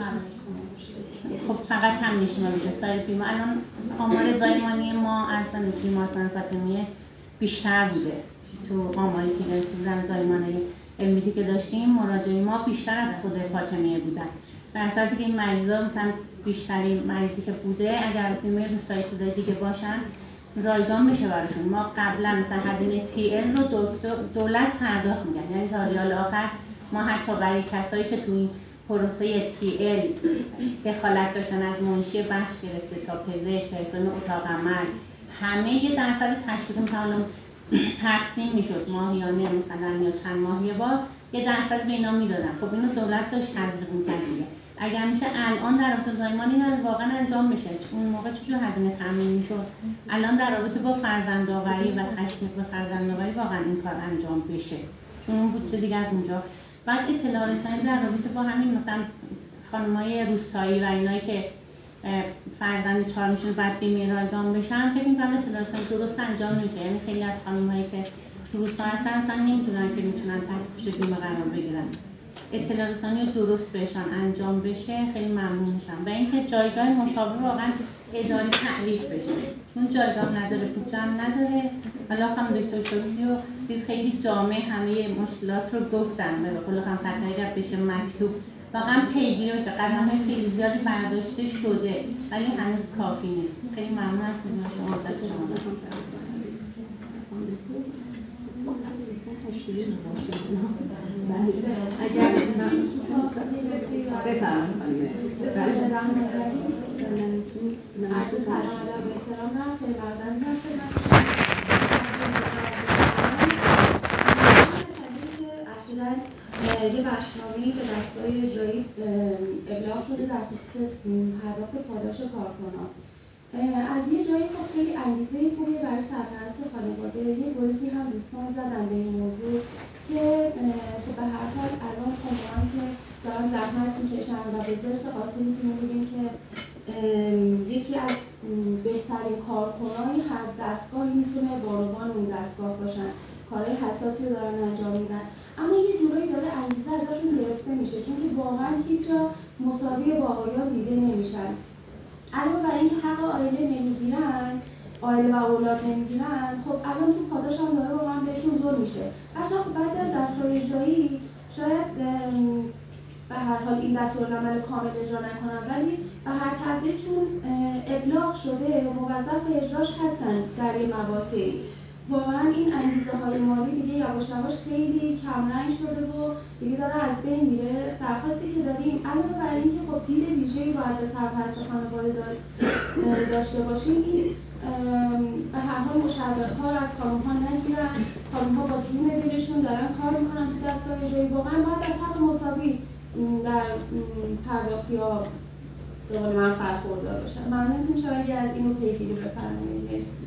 خب فقط تامین اجتماعی میده، سایر بیمه. الان آمار زایمانی ما از بیمارستان فاطمیه بیشتر بوده. تو آماری که تو زایمانی علمی که داشتیم مراجعه ما بیشتر از خود فاطمیه بودن. در صورتی که این مریضا مثلا بیشترین مریضی که بوده اگر بیمه روستایی چیزای دیگه باشن رایگان بشه براشون. ما قبلا مثلا هزینه TL رو دولت پرداخت می‌کرد، یعنی تا ریال آخر ما حتی برای کسایی که تو این پروسه TL دخالت داشتن از منشی بخش گرفته تا پزشک، پرسنل اتاق عمل، همه یه درصد تشویق می‌تونن تقسیم میشد ماهیانه مثلا یا چند ماه یه بار یه درصد به اینا میدادن. خب اینو دولت داشت تزریق می‌کرد دیگه. اگر میشه الان در رابطه زایمان این واقعا انجام بشه. اون موقع چجور هزینه تامین میشد، الان در رابطه با فرزندآوری و تشویق به فرزندآوری واقعا این کار انجام بشه، چون اون بودجه دیگه اونجا. بعد اطلاع رسانی در رابطه با همین مثلا خانمای روستایی و اینایی که فرزند 4 میشن بعد بیمه رایگان بشن، فکر می‌کنم اطلاع رسانی درست انجام نمیشه. یعنی خیلی از خانم‌هایی که تو روزها اصلا نمیدونن که میتونن تحت پوشش بیمه قرار بگیرن. اطلاع رسانی درست بهشان انجام بشه خیلی ممنون میشم و اینکه جایگاه مشاور واقعا اداری تعریف بشه، چون جایگاه نداره، بودجه هم نداره. حالا خانم دکتر شکری و چیز خیلی جامع همه مشکلات رو گفتن و به قول خانم سرکاری اگر بشه مکتوب واقعا پیگیری بشه. قدم‌های خیلی زیادی برداشته شده ولی هنوز کافی نیست. خیلی ممنون هستم از شما. دست شما
اگر
یه بخشنامه‌ای به دستگاه اجرایی ابلاغ شده در خصوص پرداخت پاداش کارکنان. از یه جایی خب خیلی انگیزه خوبیه برای سرپرست خانواده. یه گروهی هم دوستان زدن به این موضوع که خب به هر حال الان خانواده‌ای که دارن زحمت می‌کشن و به ذرس قاطع می‌تونیم بگیم که یکی از بهترین کارکنان هر دستگاهی میتونه بانوان اون دستگاه باشن، کارهای حساسی رو دارن انجام میدن، اما یه جورایی داره انگیزه ازشون گرفته میشه چون که واقعا هیچ جا مساوی با آقایان دیده نمیشن. علاوه بر اینکه حق عائله نمیگیرن، عائله و اولاد نمیگیرن، خب الان تو پاداش هم داره واقعا بهشون ظلم میشه. خب بعضی از دستگاه اجرایی شاید به هر حال این دستورالعمل کامل اجرا نکنن ولی به هر تقدیر چون ابلاغ شده موظف به اجراش هستن در یه مقاطعی. واقعا این انگیزه های مالی دیگه یواش یواش خیلی کمرنگ شده و دیگه داره از بین میره. درخواستی که داریم علاوه بر اینکه خب دید ویژه‌ای باید به سرپرست خانواده داشته باشیم، این به هر حال مشوق‌ها رو از خانم‌ها نگیرن. خانم‌ها با جون دلشون دارن کار میکنن تو دستگاه اجرایی، واقعا باید از حق مساوی در پرداختی‌ها به قول من برخوردار باشن. ممنونتون میشم اگر از اینو پیگیری بفرمایید. مرسی.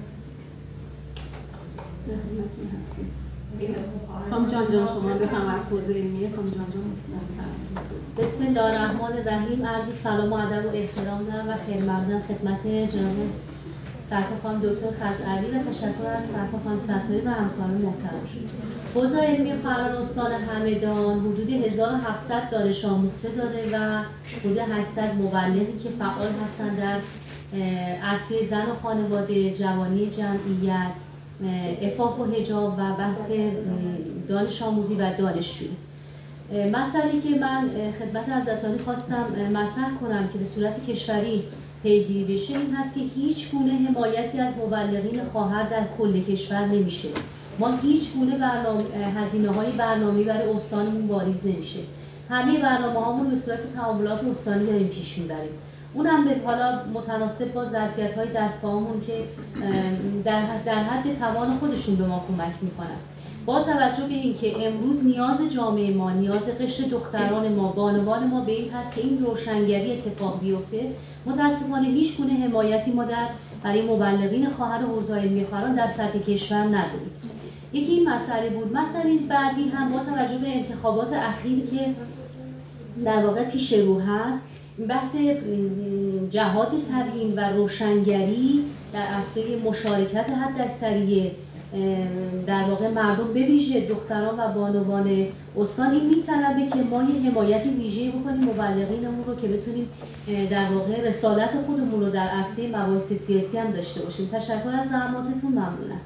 خانم جان شما بفهم از حوزه علمیه. خانم جان
بسم الله الرحمن الرحیم. عرض سلام و ادب و احترام دارم و خیلی ممنونم خدمت جناب سرکار خانم دکتر خزعلی و تشکر از سرکار خانم ستاری و همکاران محترم شد. حوزه علمی فرار استان همدان حدود 1700 دانش آموخته داره و حدود 800 مبلغی که فعال هستند در عرصه زن و خانواده، جوانی جمعیت، عفاف و حجاب و بحث دانش آموزی و دانشجویی. مسئله که من خدمت حضرتعالی خواستم مطرح کنم که به صورت کشوری پیگیری بشه این هست که هیچ گونه حمایتی از مبلغین خواهر در کل کشور نمیشه. ما هیچ گونه هزینه‌های برنامه‌ای برای استانمون واریز نمیشه. همه برنامه‌هامون به صورت تعاملات استانی داریم پیش میبریم. اونم به حالا متناسب با ظرفیت‌های دستگاهمون که در حد توان خودشون به ما کمک میکنن. با توجه به اینکه امروز نیاز جامعه ما، نیاز قشر دختران ما، بانوان ما به این هست که این روشنگری اتفاق بیفته، متاسفانه هیچ گونه حمایتی ما برای مبلغین خواهر حوزه علمی خواهران در سطح کشور نداریم. یکی این مسئله بود. مسئله بعدی هم با توجه به انتخابات اخیر که در واقع پیش رو هست، بحث جهات تبیین و روشنگری در عرصه مشارکت حداکثری در واقع مردم به ویژه دختران و بانوان استان این میطلبه که ما یه حمایت ویژه‌ای بکنیم مبلغینمون رو که بتونیم در واقع رسالت خودمون رو در عرصه مباحث سیاسی هم داشته باشیم. تشکر از زحماتتون. ممنونم.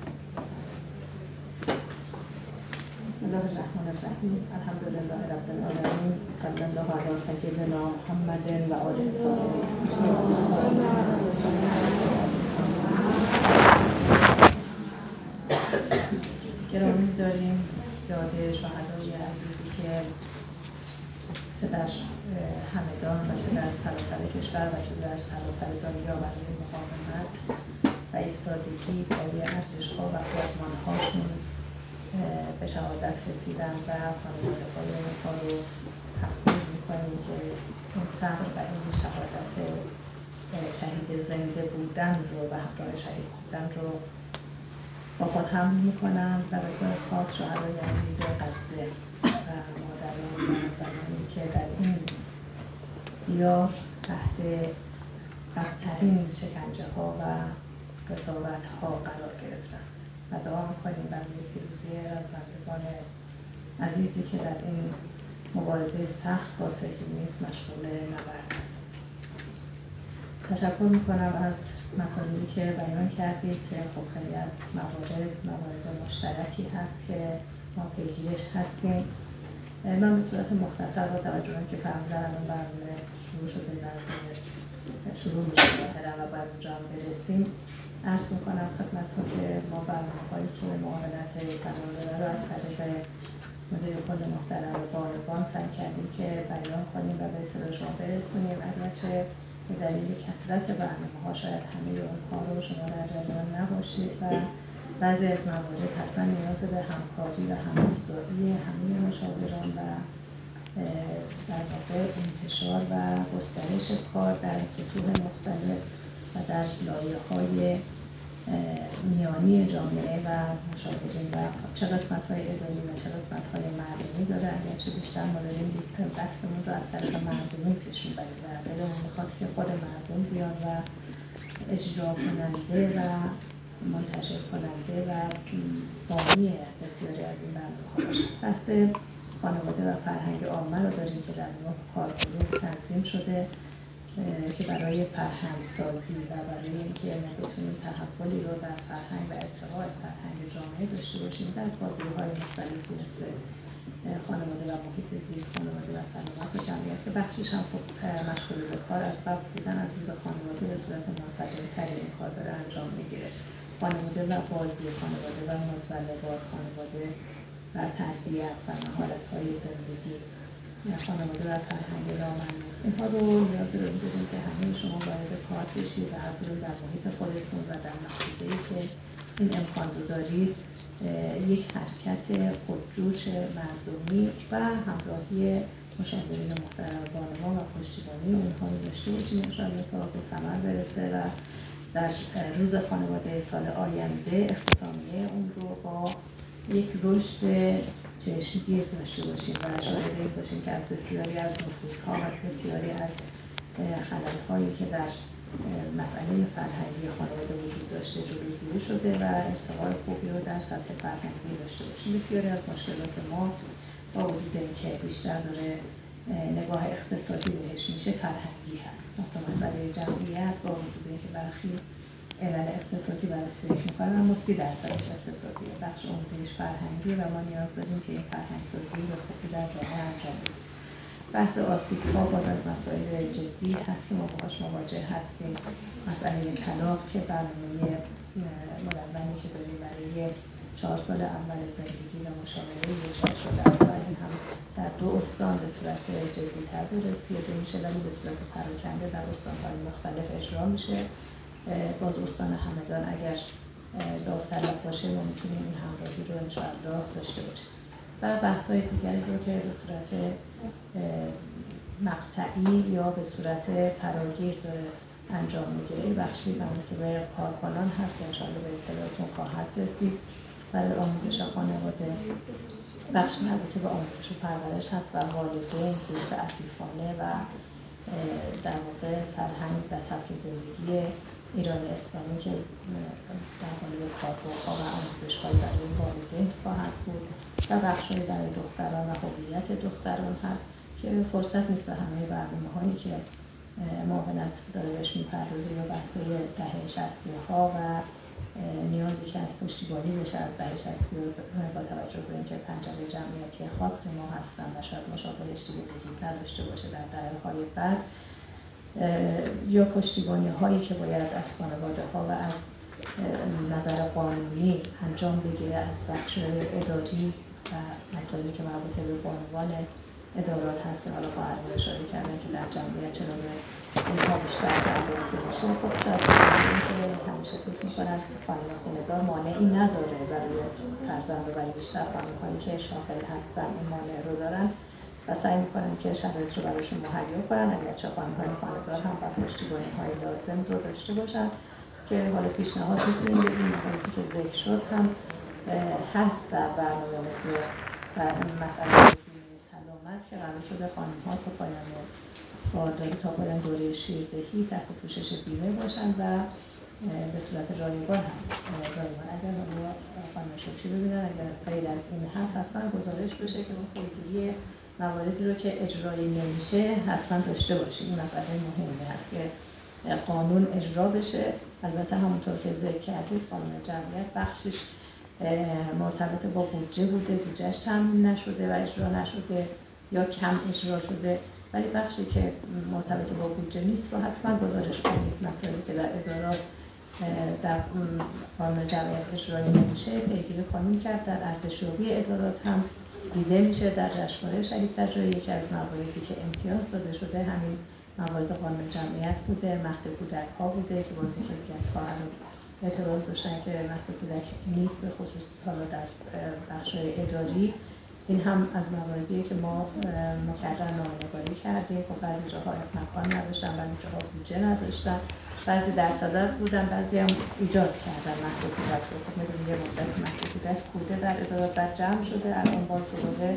بسم الله الرحمن الرحیم. الحمدلله رب العالمین. صلی الله علی سیدنا محمد و آله الطاهرین. گرامی داریم یاد شهدای عزیزی که چه در همدان و چه در سراسر کشور و چه در سراسر دنیا برای مقاومت و ایستادگی برای ارزش‌ها و فرمان‌هاشون به شهادت رسیدن و خانواده‌های اونها رو تقدیر می‌کنیم که این صبر و این شهادت شهید زنده بودن رو و همراه شهید بودن رو با خود حمل می‌کنم و به طور خاص شهدای عزیز غزه و مادران و زنانی که در این دیار تحت بدترین شکنجه‌ها و قضاوت‌ها قرار گرفتند.
و دعا می‌کنیم برای پیروزی رزمندگان عزیزی که در این مبارزه سخت با صهیونیسم مشغول نبرد است. تشکر می‌کنم از مطالبی که بیان کردید که خب خیلی از موارد مشترکی هست که ما پیگیرش هستیم. من به صورت مختصر با توجه که فرمودن الان برنامه شروع شده شروع میشه و باید اونجا هم برسیم، عرض میکنم خدمتتون که ما برنامه‌هایی که معاونت زنان رو از طریق مدیر کل محترم بانوان سعی کردیم که بیان کنیم و به اطلاع شما برسونیم، اگرچه به دلیل کثرت برنامه‌ها شاید همه اونها رو شما در جریان نباشید و بعضی از موارد حتما نیاز به همکاری و هم‌افزایی همه مشاوران و در واقع انتشار و گسترش کار در سطوح مختلف و در لایه‌های میانی جامعه و مشاورین و چه قسمت‌های اداری و چه قسمت‌های مردمی داره، اگرچه بیشتر ما داریم بحثمون رو از طریق مردمی پیش می‌بریم و دلمون می‌خواد که خود مردم بیان و اجرا کننده و منتشر کننده و بانی بسیاری از این برنامه‌ها باشن. بحث خانواده و فرهنگ عامه رو داریم که در نوع کارگروه تنظیم شده که برای فرهنگ سازی و برای اینکه ما بتونیم تحولی رو در فرهنگ و ارتقاء فرهنگ جامعه داشته باشیم در کارگروه‌های مختلفی مثل خانواده و محیط زیست، خانواده و سلامت و جمعیت که بخشش هم خب مشغول به کار اسباب بودن از روز خانواده به صورت منسجم‌تری این کار داره انجام میگیره. خانواده و بازی خانواده و متولد باز خانواده و تربیت و مهارت‌های زندگی خانواده و فرهنگ رام‌انداز، اینها رو نیاز رو داریم که همه شما وارد کار بشید و هر کدوم در محیط خودتون و در محیطی که این امکان رو دارید یک حرکت خودجوش مردمی و همراهی مشاورین محترم بانوان و پشتیبانی اونها رو داشته باشیم انشاءالله تا به ثمر برسه و در روز خانواده سال آینده اختتامیه اون رو با یک رشد چشمگیر داشته باشیم و شاهد این باشیم که از بسیاری از نفوذها و بسیاری از خلل‌هایی که در مسئله فرهنگی خانواده وجود داشته جلوگیری شده و ارتقاء خوبی رو در سطح فرهنگی داشته باشیم. بسیاری از مشکلات ما با وجود اینکه بیشتر داره نگاه اقتصادی بهش میشه فرهنگی هست. حتی مسئله جمعیت با وجود اینکه برخی علل اقتصادی براش ذکر میکنن اما 30% اقتصادیه، بخش عمده‌اش فرهنگیه و ما نیاز داریم که این فرهنگ‌سازی رو خوبی در جامعه انجام بدیم. بحث آسیب‌ها باز از مسائل جدی هست که ما باهاش مواجه هستیم. مسئله طلاق که برنامه مدونی که داریم برای 4 سال اول زندگی و مشاوره اجرا شده و این هم در 2 استان به صورت جدی‌تر داره پیاده میشه ولی به صورت پراکنده در استان‌های مختلف اجرا میشه. باز استان همدان اگر داوطلب باشه ما میتونیم این همراهی رو انشاءالله داشته باشیم و بحث‌های دیگری رو که به صورت مقطعی یا به صورت فراگیر داره انجام میگیره. این بخشی مربوط به کارکنان هست که انشاءالله به اطلاعاتون خواهد رسید. برای آموزش خانواده بخش مربوط به آموزش و پرورش هست و والدین دوست عفیفانه و در واقع فرهنگ و سبک زندگی ایران اسلامی که در قالب کارگروه‌ها و آموزش‌های برای والدین خواهد بود و بخش‌های برای دختران و هویت دختران هست که فرصت نیست به همه برنامه‌هایی که معاونت داره بهش می‌پردازه یا بحث‌های دهه 60ها و نیازی که از پشتیبانی بشه از دهه 60 با توجه به اینکه پنجره جمعیتی خاص ما هستن و شاید مشابهش دیگه وجود نداشته باشه در دهه‌های بعد یا پشتیبانی هایی که باید از خانواده ها و از نظر قانونی انجام بگیره از بخش اداری و مسائلی که مربوط به بانوان ادارات هست که حالا خواهران اشاره کردن که در جمعیت چرا به اینها بیشتر پرداخته بشه. خب در که همیشه فکر می‌کنن که خانه‌دار مانعی نداره برای فرزند ولی بیشتر خانم‌هایی که شاغل هستن این مانع رو دارن و سعی می‌کنن که شرایط رو براشون مهیا کنن اگرچه خانم‌های خانه‌دار هم باید پشتیبانی‌های لازم رو داشته باشن که حالا پیشنهاد می‌کنیم به این مواردی که ذکر شد هم هست در برنامه مثل مسئله سلامت که قرار شده خانم‌ها تا پایان بارداری تا پایان دوره شیردهی تحت پوشش بیمه باشن و به صورت رایگان هست. رایگان اگر ما خانم شوچی ببینن اگر غیر از این هست حتما گزارش بشه که اون پیگیری مواردی رو که اجرایی نمیشه حتما داشته باشیم. این مسئله مهمی هست که قانون اجرا بشه. البته همونطور که ذکر کردید قانون جمعیت بخشش مرتبط با بودجه بوده، بودجهش تامین نشده و اجرا نشده یا کم اجرا شده، ولی بخشی که مرتبط با بودجه نیست رو حتما گزارش کنید. مسائلی که در ادارات در قانون جمعیت اجرایی نمیشه پیگیری خواهیم کرد. در ارزشیابی ادارات هم دیده میشه. در جشنواره شهید رجایی یکی از مواردی که امتیاز داده شده همین موارد قانون جمعیت بوده، مهد کودک ها بوده که باز یکی از خواهران اعتراض داشتن که مهد کودک نیست، به خصوص حالا در بخش‌های اداری. این هم از مواردیه که ما مکرر نامه‌نگاری کردیم. خب بعضی جاها مکان نداشتن، بعضی جاها بودجه نداشتن، بعضی در صدد بودن، بعضی هم ایجاد کردن مهد کودک رو. خب می‌دونید یه مدت مهد کودک بوده در ادارات، در جمع شده، الان باز دوباره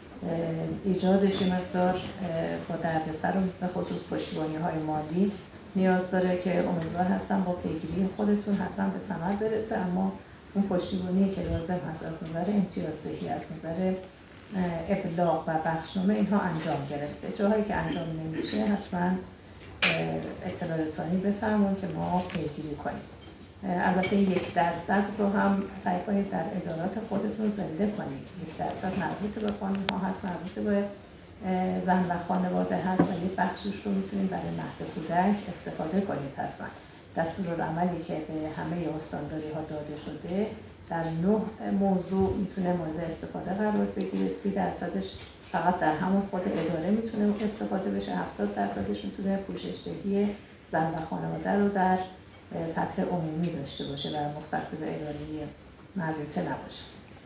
ایجادش یه مقدار با دردسر و به خصوص پشتیبانی‌های مالی نیاز داره که امیدوار هستم با پیگیری خودتون حتما به ثمر برسه. اما اون پشتیبانی که لازم هست از نظر امتیازدهی، از نظر ابلاغ و بخشنامه اینها انجام گرفته. جاهایی که انجام نمیشه حتما اطلاع رسانی بفرمایید که ما پیگیری کنیم. البته 1% رو هم سعی کنید در ادارات خودتون زنده کنید. 1% مربوط به قانون ها هست، مربوط به زن و خانواده هست و یه بخشش رو میتونید برای مهد کودک استفاده کنید. حتما دستورالعملی که به همه استانداری ها داده شده در 9 موضوع میتونه مورد استفاده قرار بگیره. 30%ش فقط در همون خود اداره میتونه استفاده بشه، 70%ش میتونه پوششدهی زن و خانواده رو در سطح عمومی داشته باشه و مختص به اداری مربوطه نباشه.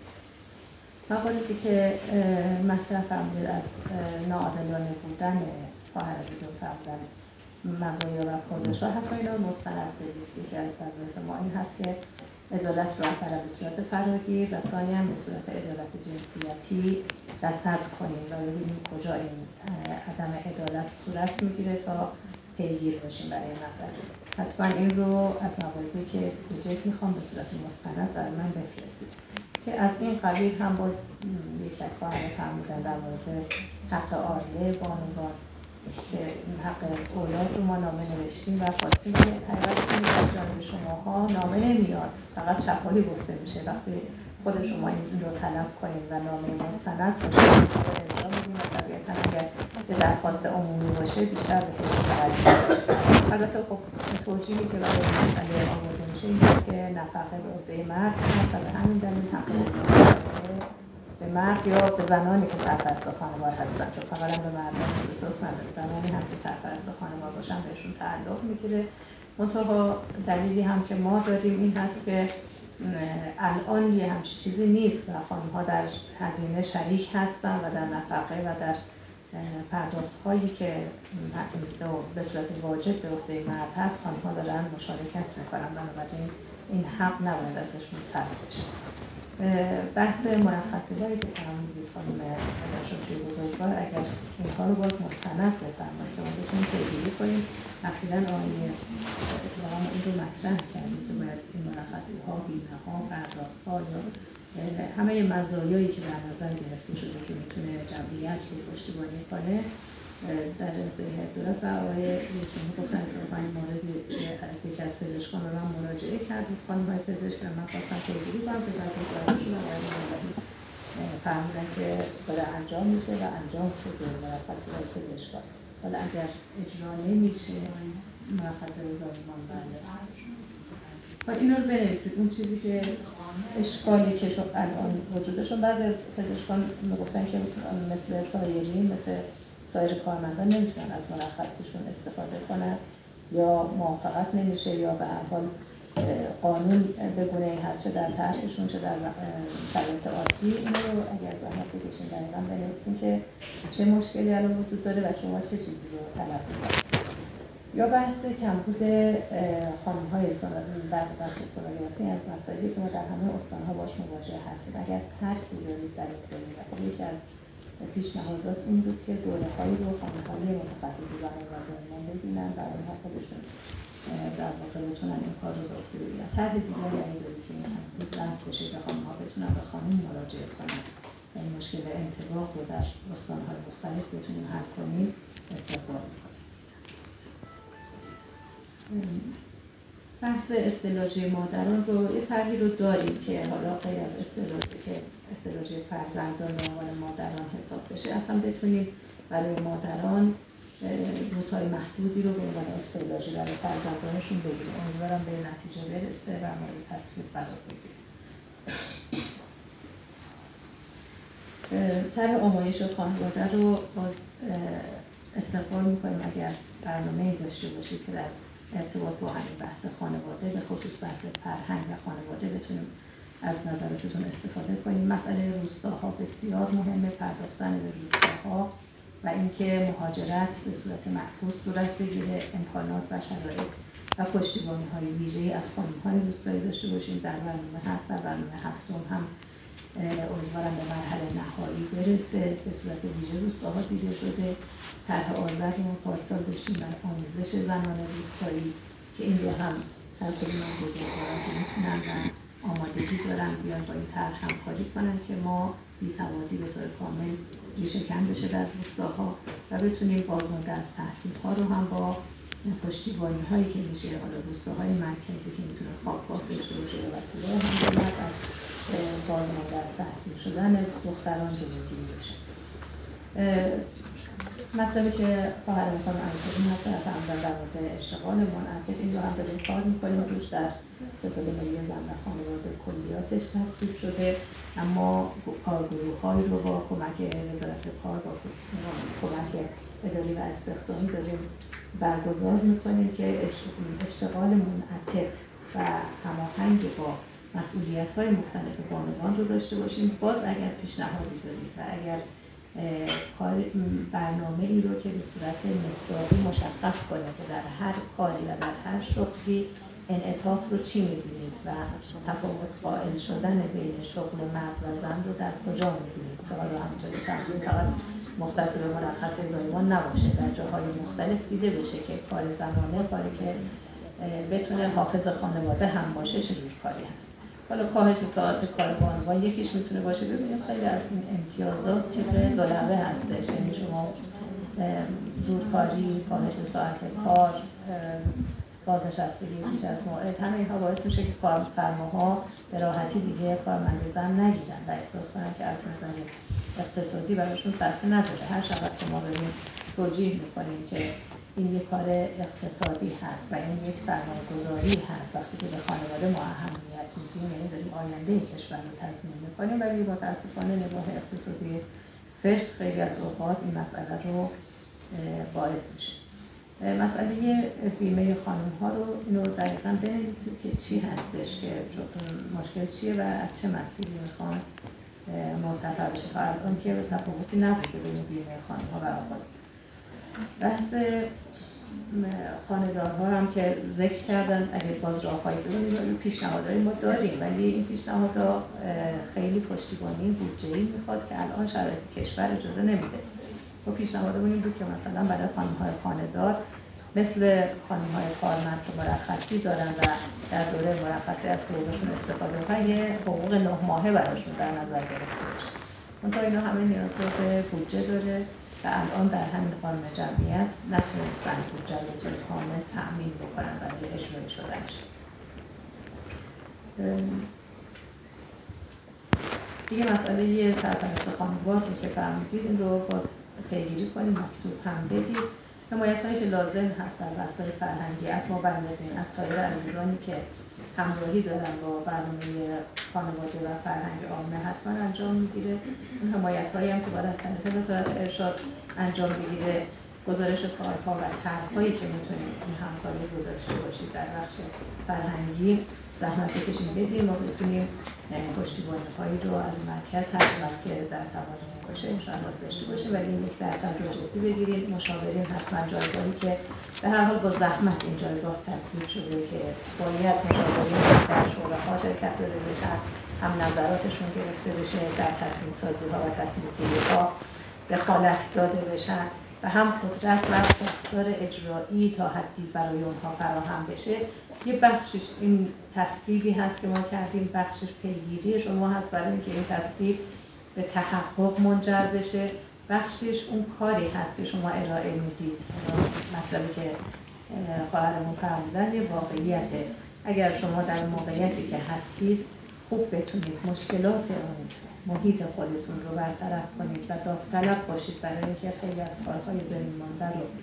مواردی که مطرح فرمودید از ناعادلانه بودن خواهر عزیزم فرمودن مزایا و پاداش‌ها، حتی اینا مستند بدید. یکی از وظایف ما این هست که عدالت رو اولا به صورت فراگیر و ثانیاً به صورت عدالت جنسیتی رصد کنیم و ببینیم کجا این عدم عدالت صورت میگیره تا پیگیر باشیم برای این مسئله. حتما این رو از مواردی که بجد میخوام به صورت مستند برای من بفرستید که از این قبیل هم باز یکی از خواهران فرمودن در مورد حق عائله بانوان که حق اولاد رو ما نامه نوشتیم و خواستیم که حقیقت چیزی از جانب شماها نامه نمیاد، فقط شفاهی گفته میشه. وقتی خود شما این رو طلب کنید و نامه مستند باشه اجرا میدیم و طبیعتا اگر به درخواست عمومی باشه بیشتر به کشی توجه. البته خب توجیهی که برای مسئله آورده میشه این است که نفقه به عهده مرد هست و به همین دلیل حق به مرد یا به زنانی که سرپرست خانوار هستن، چون فقط هم به مردان اختصاص نداره، زنانی هم که سرپرست خانوار باشن بهشون تعلق میگیره. منتها دلیلی هم که ما داریم این هست که الان یه همچین چیزی نیست و خانم‌ها در هزینه شریک هستن و در نفقه و در پرداخت‌هایی که به صورت واجب به عهده مرد هست خانم‌ها دارن مشارکت میکنن، بنابراین این حق نباید ازشون سلب بشه. بحث مرخصی‌هایی که فرمودید خانم شوچی بزرگوار، اگر اینها رو باز مستند بفرمایید که ما بتونیم پیگیری کنیم. اخیراً آقای اتفاقا این رو مطرح کردیم که باید این مرخصی‌ها، بیمه‌ها، پرداخت‌ها یا همه مزایایی که در نظر گرفته شده که میتونه جمعیت رو پشتیبانی کنه در جلسه هیئت دولت و آقای رئیس‌جمهور گفتن اتفاقا این موردی از یکی از پزشکان به من مراجعه کردید خانم‌های پزشک و من خواستم پیگیری کنم که بعد از ازشون آقای مولوی فرمودن که داره انجام میشه و انجام شده مرخصی‌های پزشکان. حالا اگر اجرا نمیشه مرخصی زایمان بنده و اینا رو بنویسید. اون چیزی که اشکالی که الان وجودشون بعضی از پزشکان میگفتن که مثل سایرین مثل سایر کارمندان نمیتونن از مرخصیشون استفاده کنن یا موافقت نمیشه یا به هر حال قانون به گونه‌ای هست چه در طرحشون چه در شرایط عادی. اینو رو اگر زحمت بکشین دقیقاً بنویسین که چه مشکلی الان وجود داره و شما چه چیزی رو طلب می‌کنید. یا بحث کمبود خانم‌های در بخش سنوگرافی از مسائلی که ما در همه استان‌ها باش مواجه هستیم. اگر طرحی دارید در این زمینه، خب یکی از پیشنهادات این بود که دوره‌هایی رو خانم‌های متخصص زنان و زایمان ببینن و اونها خودشون در واقع بتونن این کار رو به عهده بگیرن. طرح دیگری یعنی داریم که این محدود رفت بشه که خانم‌ها بتونن به خانم مراجعه کنن و این مشکل انطباق رو در استان‌های مختلف بتونیم حل کنیم استقبال می‌کنیم. بحث استعلاجی مادران رو یه طرحی رو داریم که حالا غیر از استعلاجی فرزندان به عنوان مادران حساب بشه، اصلا بتونیم برای مادران روزهای محدودی رو به عنوان استعلاجی برای فرزندانشون بگیریم. امیدوارم به نتیجه برسه و مورد تصویب قرار بگیره. طرح آمایش خانواده رو باز استقبال می‌کنیم اگر برنامه‌ای داشته باشید که در ارتباط با همین بحث خانواده، به خصوص بحث فرهنگ و خانواده بتونیم از نظراتتون استفاده کنیم. مسئله روستاها بسیار مهمه، پرداختن به روستاها و اینکه مهاجرت به صورت معکوس صورت بگیره، امکانات و شرایط و پشتیبانی‌های ویژه‌ای از خانم‌های روستایی داشته باشیم. در برنامه هست، در برنامه هفتم هم امیدوارم به مرحله نهایی برسه. به صورت ویژه روستاها دیده شده. طرح آذری ما پارسال داشتیم برای آموزش زنان روستایی که این رو هم هر کدوم از بزرگواران که میتونن و آمادگی دارن بیان با این طرح همکاری کنن که ما بی‌سوادی به طور کامل ریشه‌کن بشه در روستاها و بتونیم بازمانده از تحصیل‌ها رو هم با پشتیبانی‌هایی که میشه، حالا روستاهای مرکزی که میتونه خوابگاه داشته باشه به وسیله همدلت از بازمانده از تحصیل شدن دختران جلوگیری بشه. مطلبی که خواهرم خانم علیزاده مطرح فرمودن در مورد اشتغال منعقد، این رو هم داریم کار می‌کنیم روش. در ستاد ملی زن و خانواده کلیاتش تصویب شده، اما کارگروه‌هایی رو با کمک وزارت کار، با کمک اداری و استخدامی داریم برگزار می‌کنیم که اشتغال منعطف و هماهنگ با مسئولیت‌های مختلف بانوان رو داشته باشیم. باز اگر پیشنهادی دارید و اگر برنامه ای رو که به صورت مصداقی مشخص کنید که در هر کاری و در هر شغلی انعطاف رو چی می‌بینید و تفاوت قائل شدن بین شغل مرد و زن رو در کجا می‌بینید که حالا همونطوری سمتون فقط مختص به مرخص زایمان نباشه، در جاهای مختلف دیده بشه که کار زنانه کاری که بتونه حافظ خانواده هم باشه چجور کاری هست. حالا کاهش ساعت کار بانوان یکیش میتونه باشه. ببینید خیلی از این امتیازات طبق دولبه هستش، یعنی شما دورکاری، کاهش ساعت کار، بازنشستگی بیش از موعد، همه اینها باعث میشه که کارفرماها به راحتی دیگه کارمند زن نگیرن و احساس کنن که از نظر اقتصادی براشون صرفه نداره. هر شب که ما داریم توجیه میکنیم که این یک کار اقتصادی هست و این یک سرمایه‌گذاری هست، وقتی که به خانواده ما اهمیت میدیم، یعنی داریم آینده کشور رو تضمین میکنیم، ولی متاسفانه نگاه اقتصادی صرف خیلی از اوقات این مسئله رو باعث میشه. مسئله بیمه خانم‌ها رو اینو دقیقاً بنویسید که چی هستش، که مشکل چیه و از چه مسیری میخوان مرتفع بشه. تا الان که تفاوتی نبوده بین بیمه خانم‌ها و آقایون. بحث خانه‌دارها هم که ذکر کردن، اگر باز راه‌هایی ببینید پیشنهادهای ما داریم، ولی این پیشنهادها خیلی پشتیبانی بودجه‌ای میخواد که الان شرایط کشور اجازه نمیده. و پیشنهادمون این بود که مثلا برای خانم‌های خانه‌دار مثل خانم‌های کارمند که مرخصی دارن و در دوره مرخصی از حقوقشون استفاده کنن، یه حقوق 9 ماهه براشون در نظر گرفته بشه. منتها اینا همه نیاز به بودجه داره و الان در همین قانون جمعیت نتونستن بودجه رو به طور کامل تأمین بکنن برای اجرای شدنش. دیگه مسئله سرپرست خانوار رو که فرمودید، این رو باز پیگیری کنید، مکتوب هم بدید. حمایت‌هایی که لازم هست در بحث‌های فرهنگی از مبلغین، از سایر عزیزانی که همراهی دارن با برنامه خانواده و فرهنگ عامه حتما انجام میگیره. این حمایت‌هایی هم که باید از طریق وزارت ارشاد انجام بگیره، گزارش کارها و طرح‌هایی که میتونید این همکاری رو داشته باشید در بخش فرهنگی زحمت بکشید بدیم و بتونیم پشتیبانی‌هایی رو از مرکز هر وقت که در توانمون باشه انشاءالله داشته باشیم، ولی این 1% رو جدی بگیرید. مشاورین حتما جایگاهی که به هر حال با زحمت این جایگاه تصویب شده که باید مشاورین در شوره‌ها شرکت داده بشن، هم نظراتشون گرفته بشه، در تصمیم سازی‌ها و تصمیم گیری‌ها دخالت داده بشن و و هم قدرت و ساختار اجرایی تا حدی برای اونها فراهم بشه. یه بخشش این تصویبی هست که ما کردیم، بخشش پیگیری شما هست برای اینکه این تصویب به تحقق منجر بشه، بخشش اون کاری هست که شما ارائه میدید. مطلبی که خواهرمون فرمودن یه واقعیته. اگر شما در موقعیتی که هستید خوب بتونید مشکلات اون محیط خودتون رو برطرف کنید و داوطلب باشید برای اینکه خیلی از کارهای زمین مانده رو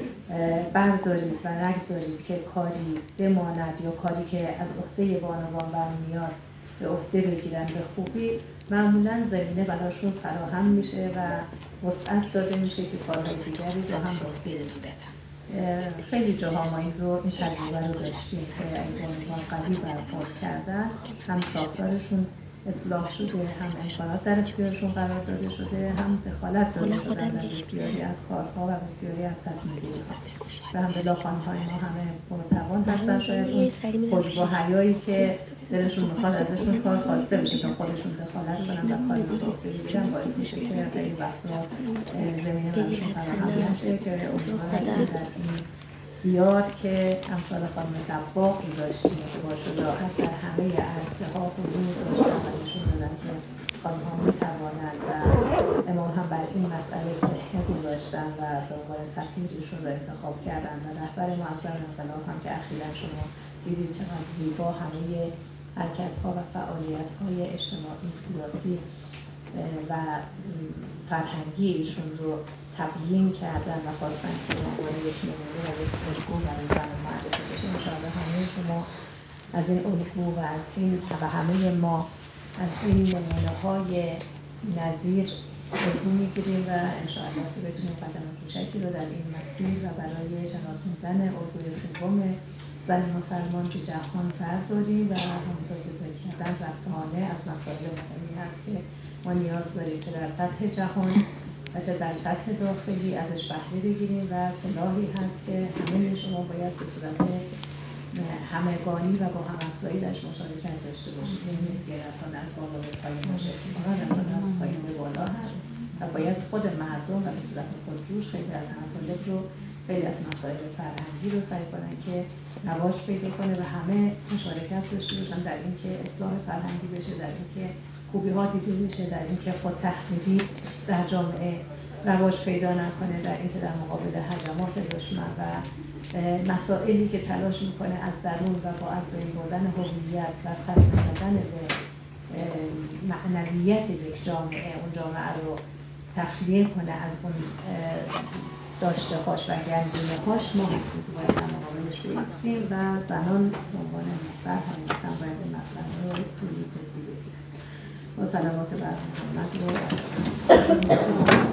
بردارید و نگذارید که کاری بماند یا کاری که از عهده بانوان برمیاد به عهده بگیرن به خوبی، معمولاً زمینه براشون فراهم میشه و وسعت داده میشه که کارهای دیگری رو هم به عهده بگیرن. خیلی جاها ما این تجربه رو داشتیم که بانوان قوی برخورد کردن، هم ساختارشون اصلاح شده، هم امکانات در اختیارشون قرار داده شده، هم دخالت داده شدن در بسیاری از کارها و بسیاری از تصمیم‌گیری‌ها. و الحمدلله خانم‌های ما همه پرتوان هستن. شاید اون حجب و حیایی که دلشون میخواد ازشون کار خواسته بشه تا خودشون دخالت کنن و کاری رو به عهده بگیرن، باعث میشه که خیلی وقتا زمینه براشون فراهم نشه که امیدوارم در این دیار که امثال خانم دباغی داشتیم که با شجاعت در همه عرصه ها حضور داشتن و نشون دادن که خانم ها میتوانند و امام هم بر این مسئله صحه گذاشتن و به عنوان سفیر ایشون رو انتخاب کردن و رهبر معظم انقلاب هم که اخیراً شما دیدید چقدر زیبا همه حرکت ها و فعالیت های اجتماعی، سیاسی و فرهنگی ایشون رو تبیین کردن و خواستن که عنوان یک نمونه و یک الگو برای زن معرفی بشه. انشاءالله همه شما از این الگو و از این و همه ما از این نمونه های نظیر الگو میگیریم و انشاءالله که بتونیم قدم کوچکی رو در این مسیر و برای شناسوندن الگوی سوم زن مسلمان تو جهان برداریم و همونطور که ذکر کردن رسانه از مسائل مهمی هست که ما نیاز داریم که در سطح جهان و چه در سطح داخلی ازش بهره بگیریم و سلاحی هست که همه شما باید به صورت همگانی و با هم افزایی درش مشارکت داشته باشید. این نیست که رسانه از بالا به پایین باشه، رسانه از پایین به بالا هست و باید خود مردم و به صورت خودجوش خیلی از مطالب رو، خیلی از مسائل فرهنگی رو سعی کنن که رواج پیدا کنه و همه مشارکت داشته باشن در اینکه اصلاح فرهنگی بشه، در اینکه خوبی ها دیده بشه، در اینکه خود تحمیلی در جامعه رواج پیدا نکنه، در اینکه در مقابل هجمات دشمن و مسائلی که تلاش میکنه از درون و با از بین بردن هویت و صدمه زدن به معنویت یک جامعه، اون جامعه رو تخلیه کنه از اون داشته هاش و گنجینه هاش، ما هستیم که باید در مقابلش بایستیم و زنان به عنوان محور حقیقتا باید این مسئله رو کلی جدی بگیرن. با سلامات بر محمد و